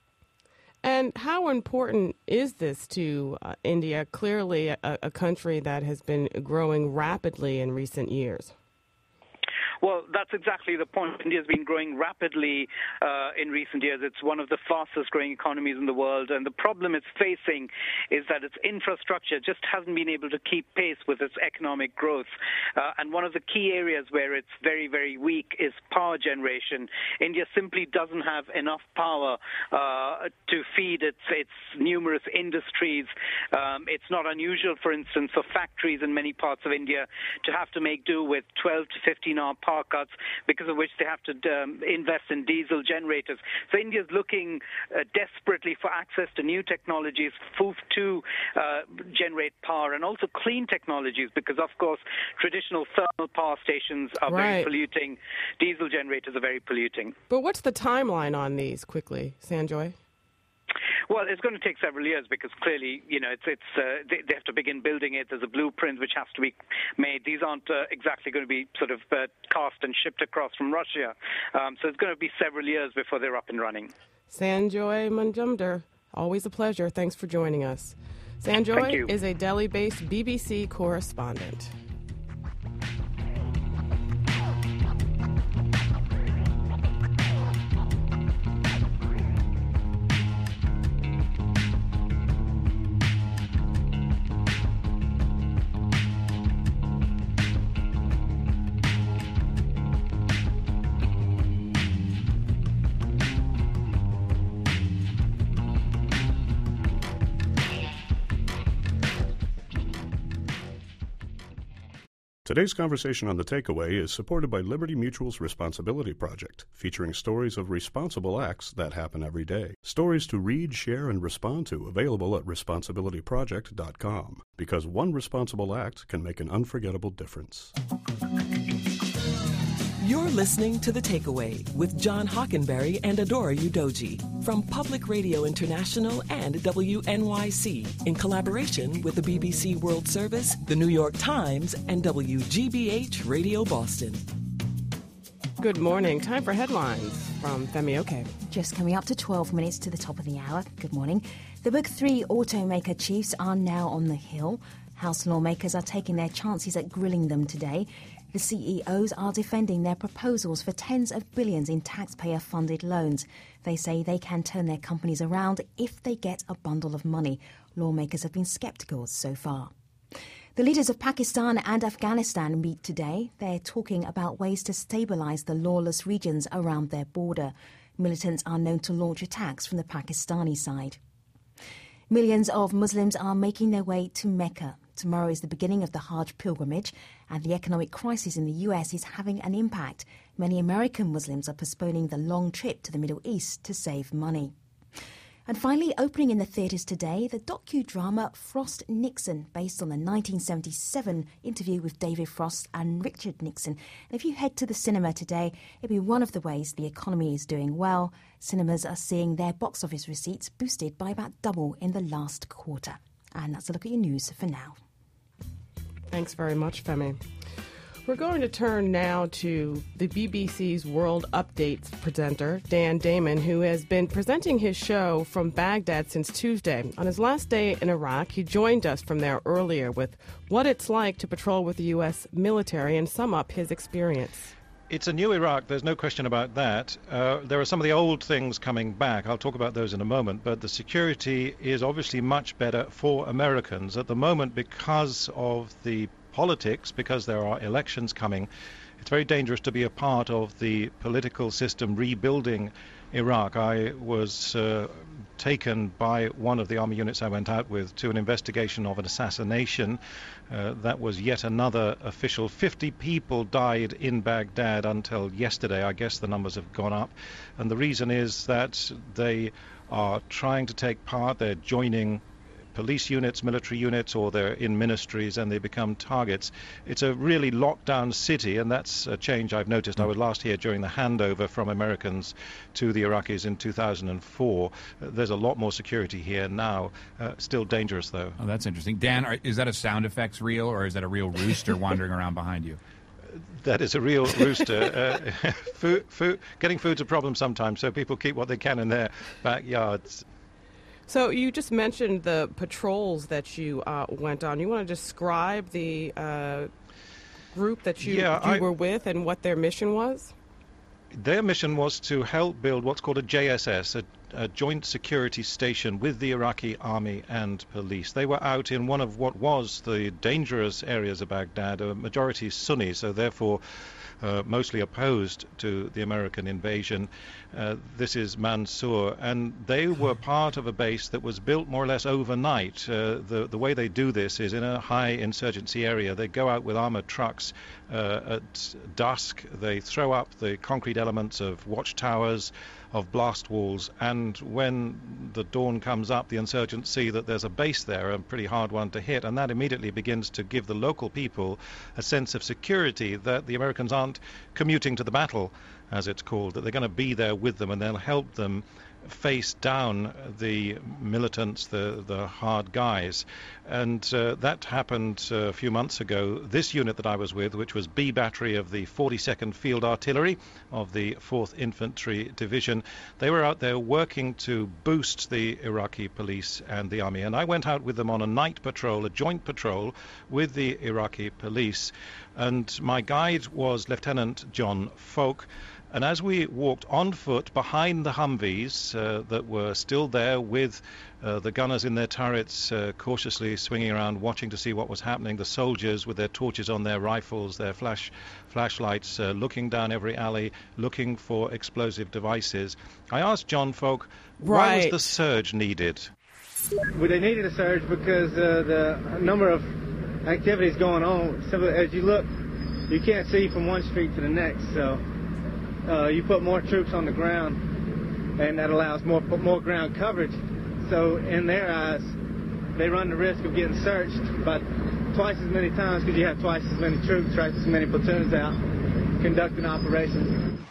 And how important is this to uh, India? Clearly, a, a country that has been growing rapidly in recent years. Well, that's exactly the point. India's been growing rapidly uh, in recent years. It's one of the fastest growing economies in the world. And the problem it's facing is that its infrastructure just hasn't been able to keep pace with its economic growth. Uh, and one of the key areas where it's very, very weak is power generation. India simply doesn't have enough power uh, to feed its, its numerous industries. Um, it's not unusual, for instance, for factories in many parts of India to have to make do with twelve to fifteen hour power cuts, because of which they have to um, invest in diesel generators. So India's looking uh, desperately for access to new technologies to uh, generate power, and also clean technologies, because, of course, traditional thermal power stations are right. very polluting. Diesel generators are very polluting. But what's the timeline on these, quickly, Sanjoy? Well, it's going to take several years because clearly, you know, it's it's uh, they, they have to begin building it. There's a blueprint which has to be made. These aren't uh, exactly going to be sort of uh, cast and shipped across from Russia. Um, so it's going to be several years before they're up and running. Sanjoy Manjumder, always a pleasure. Thanks for joining us. Sanjoy is a Delhi-based B B C correspondent. Today's conversation on The Takeaway is supported by Liberty Mutual's Responsibility Project, featuring stories of responsible acts that happen every day. Stories to read, share, and respond to, available at responsibility project dot com. Because one responsible act can make an unforgettable difference. You're listening to The Takeaway with John Hockenberry and Adora Udoji from Public Radio International and W N Y C in collaboration with the B B C World Service, the New York Times, and W G B H Radio Boston. Good morning. Time for headlines from Femi Oke. Just coming up to twelve minutes to the top of the hour. Good morning. The big three automaker chiefs are now on the Hill. House lawmakers are taking their chances at grilling them today. The C E Os are defending their proposals for tens of billions in taxpayer-funded loans. They say they can turn their companies around if they get a bundle of money. Lawmakers have been sceptical so far. The leaders of Pakistan and Afghanistan meet today. They're talking about ways to stabilise the lawless regions around their border. Militants are known to launch attacks from the Pakistani side. Millions of Muslims are making their way to Mecca. Tomorrow is the beginning of the Hajj pilgrimage, and the economic crisis in the U S is having an impact. Many American Muslims are postponing the long trip to the Middle East to save money. And finally, opening in the theatres today, the docudrama Frost Nixon, based on the nineteen seventy-seven interview with David Frost and Richard Nixon. And if you head to the cinema today, it'll be one of the ways the economy is doing well. Cinemas are seeing their box office receipts boosted by about double in the last quarter. And that's a look at your news for now. Thanks very much, Femi. We're going to turn now to the B B C's World Updates presenter, Dan Damon, who has been presenting his show from Baghdad since Tuesday. On his last day in Iraq, he joined us from there earlier with what it's like to patrol with the U S military and sum up his experience. It's a new Iraq, there's no question about that. Uh, there are some of the old things coming back. I'll talk about those in a moment, but the security is obviously much better for Americans. At the moment, because of the politics, because there are elections coming, it's very dangerous to be a part of the political system rebuilding Iraq. I was uh, taken by one of the army units I went out with to an investigation of an assassination. Uh, that was yet another official. fifty people died in Baghdad until yesterday. I guess the numbers have gone up. And the reason is that they are trying to take part. They're joining police units, military units, or they're in ministries, and they become targets. It's a really locked down city, and that's a change I've noticed. I was last here during the handover from Americans to the Iraqis in two thousand four. Uh, there's a lot more security here now. Uh, still dangerous, though. Oh, that's interesting. Dan, are, is that a sound effects reel, or is that a real rooster wandering around behind you? That is a real rooster. uh, food, food, getting food's a problem sometimes, so people keep what they can in their backyards. So you just mentioned the patrols that you uh, went on. You want to describe the uh, group that you, yeah, you I, were with and what their mission was? Their mission was to help build what's called a J S S, a, a joint security station with the Iraqi army and police. They were out in one of what was the dangerous areas of Baghdad, a majority Sunni, so therefore Uh, mostly opposed to the American invasion. Uh, this is Mansour, and they were part of a base that was built more or less overnight. Uh, the, the way they do this is in a high insurgency area. They go out with armored trucks uh, at dusk. They throw up the concrete elements of watchtowers, of blast walls, and when the dawn comes up, the insurgents see that there's a base there, a pretty hard one to hit, and that immediately begins to give the local people a sense of security that the Americans aren't commuting to the battle, as it's called, that they're going to be there with them and they'll help them face down the militants, the the hard guys. And uh, that happened uh, a few months ago. This unit that I was with, which was B Battery of the forty-second Field Artillery of the fourth Infantry Division, they were out there working to boost the Iraqi police and the army. And I went out with them on a night patrol, a joint patrol with the Iraqi police. And my guide was Lieutenant John Folk. And as we walked on foot behind the Humvees uh, that were still there with uh, the gunners in their turrets uh, cautiously swinging around, watching to see what was happening, the soldiers with their torches on their rifles, their flash flashlights, uh, looking down every alley, looking for explosive devices. I asked John Folk, right. Why was the surge needed? Well, they needed a surge because uh, the number of activities going on, simply as you look, you can't see from one street to the next, so Uh, you put more troops on the ground, and that allows more more ground coverage. So in their eyes, they run the risk of getting searched about twice as many times because you have twice as many troops, twice as many platoons out conducting operations.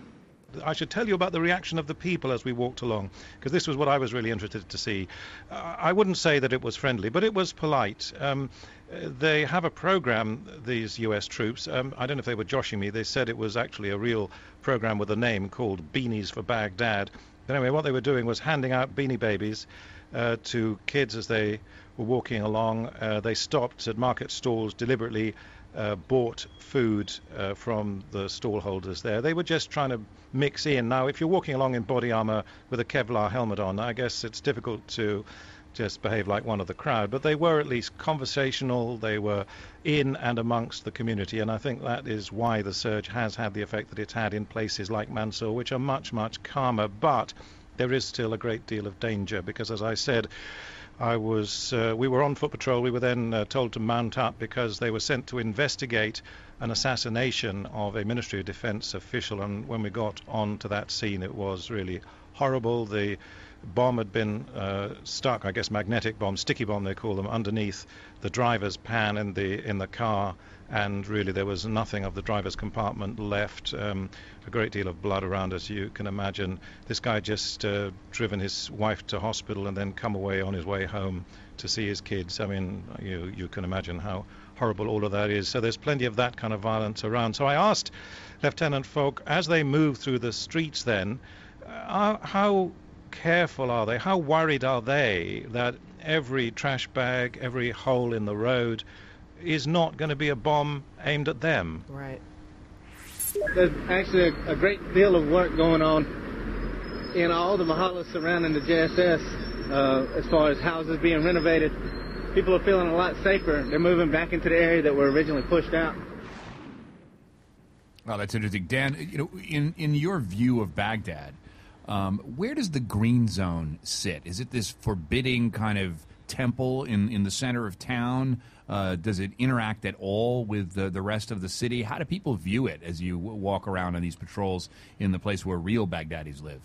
I should tell you about the reaction of the people as we walked along, because this was what I was really interested to see. Uh, I wouldn't say that it was friendly, but it was polite. Um, they have a program, these U S troops. Um, I don't know if they were joshing me. They said it was actually a real program with a name called Beanies for Baghdad. But anyway, what they were doing was handing out beanie babies uh, to kids as they were walking along. Uh, they stopped at market stalls deliberately, Uh, bought food uh, from the stall holders there. They were just trying to mix in. Now, if you're walking along in body armor with a Kevlar helmet on, I guess it's difficult to just behave like one of the crowd, but they were at least conversational. They were in and amongst the community, and I think that is why the surge has had the effect that it's had in places like Mansour, which are much, much calmer. But there is still a great deal of danger because, as I said, I was. Uh, we were on foot patrol. We were then uh, told to mount up because they were sent to investigate an assassination of a Ministry of Defense official. And when we got on to that scene, it was really horrible. The bomb had been uh, stuck, I guess, magnetic bomb, sticky bomb they call them, underneath the driver's pan in the in the car. And really there was nothing of the driver's compartment left. Um, a great deal of blood around, as you can imagine. This guy just uh, driven his wife to hospital and then come away on his way home to see his kids. I mean, you, you can imagine how horrible all of that is. So there's plenty of that kind of violence around. So I asked Lieutenant Folk, as they move through the streets then, uh, how careful are they? How worried are they that every trash bag, every hole in the road is not going to be a bomb aimed at them? Right. There's actually a, a great deal of work going on in all the mahallas surrounding the J S S uh, as far as houses being renovated. People are feeling a lot safer. They're moving back into the area that were originally pushed out. Well, that's interesting. Dan, you know, in, in your view of Baghdad, Um, where does the green zone sit? Is it this forbidding kind of temple in, in the center of town? Uh, does it interact at all with the, the rest of the city? How do people view it as you w- walk around on these patrols in the place where real Baghdadis live?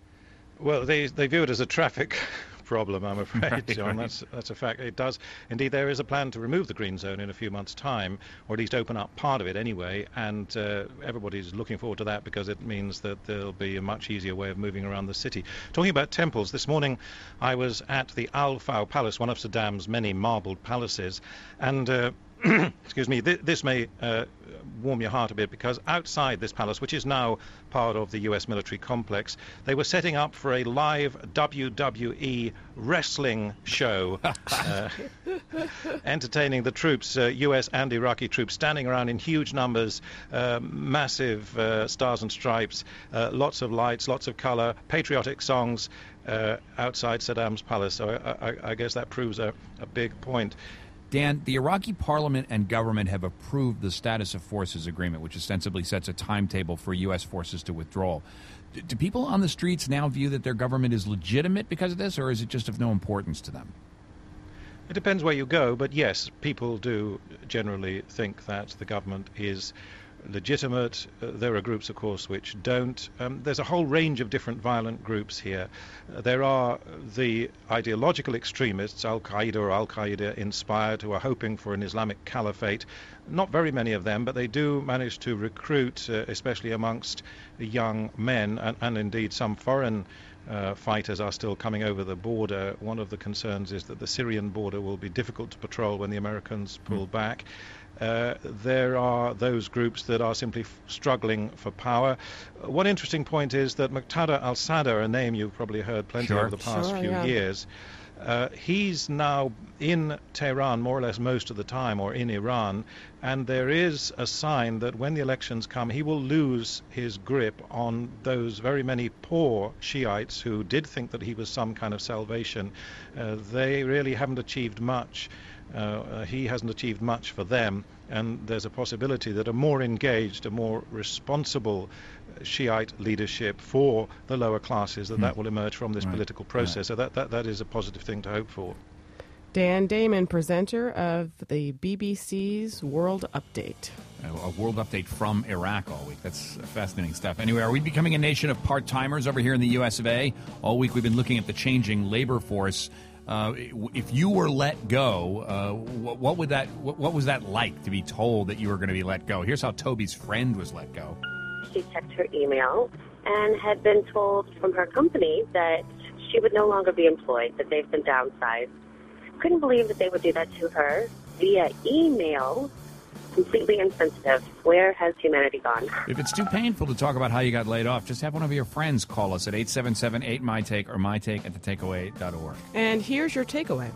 Well, they they view it as a traffic problem, I'm afraid, Right, John. right. That's that's a fact. It does indeed. There is a plan to remove the green zone in a few months' time, or at least open up part of it anyway. And uh, everybody's looking forward to that because it means that there'll be a much easier way of moving around the city. Talking about temples, this morning I was at the Al Faw Palace, one of Saddam's many marbled palaces, and. Uh, excuse me, th- this may uh, warm your heart a bit, because outside this palace, which is now part of the U S military complex, they were setting up for a live W W E wrestling show, uh, entertaining the troops, uh, U S and Iraqi troops, standing around in huge numbers, uh, massive uh, stars and stripes, uh, lots of lights, lots of color, patriotic songs uh, outside Saddam's palace. So I, I, I guess that proves a, a big point. Dan, the Iraqi parliament and government have approved the Status of Forces Agreement, which ostensibly sets a timetable for U S forces to withdrawal. D- do people on the streets now view that their government is legitimate because of this, or is it just of no importance to them? It depends where you go, but yes, people do generally think that the government is legitimate. Uh, there are groups, of course, which don't. Um, there's a whole range of different violent groups here. Uh, there are the ideological extremists, Al-Qaeda or Al-Qaeda inspired, who are hoping for an Islamic caliphate. Not very many of them, but they do manage to recruit, uh, especially amongst young men, and, and indeed some foreign Uh, fighters are still coming over the border. One of the concerns is that the Syrian border will be difficult to patrol when the Americans pull mm. back. Uh, there are those groups that are simply f- struggling for power. Uh, one interesting point is that Muqtada al-Sadr, a name you've probably heard plenty sure. over the past sure, few yeah. years, uh, he's now in Tehran more or less most of the time, or in Iran, and there is a sign that when the elections come, he will lose his grip on those very many poor Shiites who did think that he was some kind of salvation. Uh, they really haven't achieved much. Uh, uh, he hasn't achieved much for them, and there's a possibility that a more engaged, a more responsible Shiite leadership for the lower classes, that Hmm. that will emerge from this Right. political process. Right. So that, that, that is a positive thing to hope for. Dan Damon, presenter of the B B C's World Update. A world update from Iraq all week. That's fascinating stuff. Anyway, are we becoming a nation of part-timers over here in the U S of A? All week we've been looking at the changing labor force. Uh, if you were let go, uh, what, what would that? What, what was that like to be told that you were going to be let go? Here's how Toby's friend was let go. She checked her email and had been told from her company that she would no longer be employed, that they've been downsized. Couldn't believe that they would do that to her via email. Completely insensitive. Where has humanity gone? If it's too painful to talk about how you got laid off, just have one of your friends call us at eight seven seven eight M Y Take or mytake at the takeaway dot org. And here's your takeaway.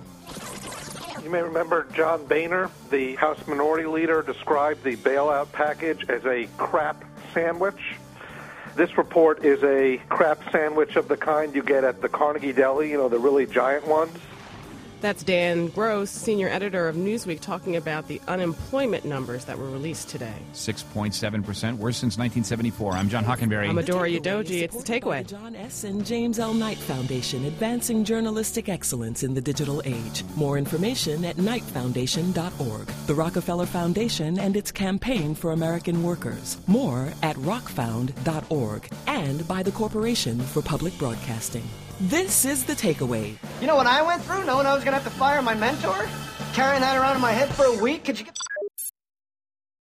You may remember John Boehner, the House Minority Leader, described the bailout package as a crap sandwich. This report is a crap sandwich of the kind you get at the Carnegie Deli, you know, the really giant ones. That's Dan Gross, senior editor of Newsweek, talking about the unemployment numbers that were released today. six point seven percent, worse since nineteen seventy-four. I'm John Hockenberry. I'm Adora Yadoji. It's the takeaway. The John S. and James L. Knight Foundation, advancing journalistic excellence in the digital age. More information at knight foundation dot org. The Rockefeller Foundation and its campaign for American workers. More at rock found dot org and by the Corporation for Public Broadcasting. This is The Takeaway. You know what I went through, knowing I was going to have to fire my mentor? Carrying that around in my head for a week? Could you get...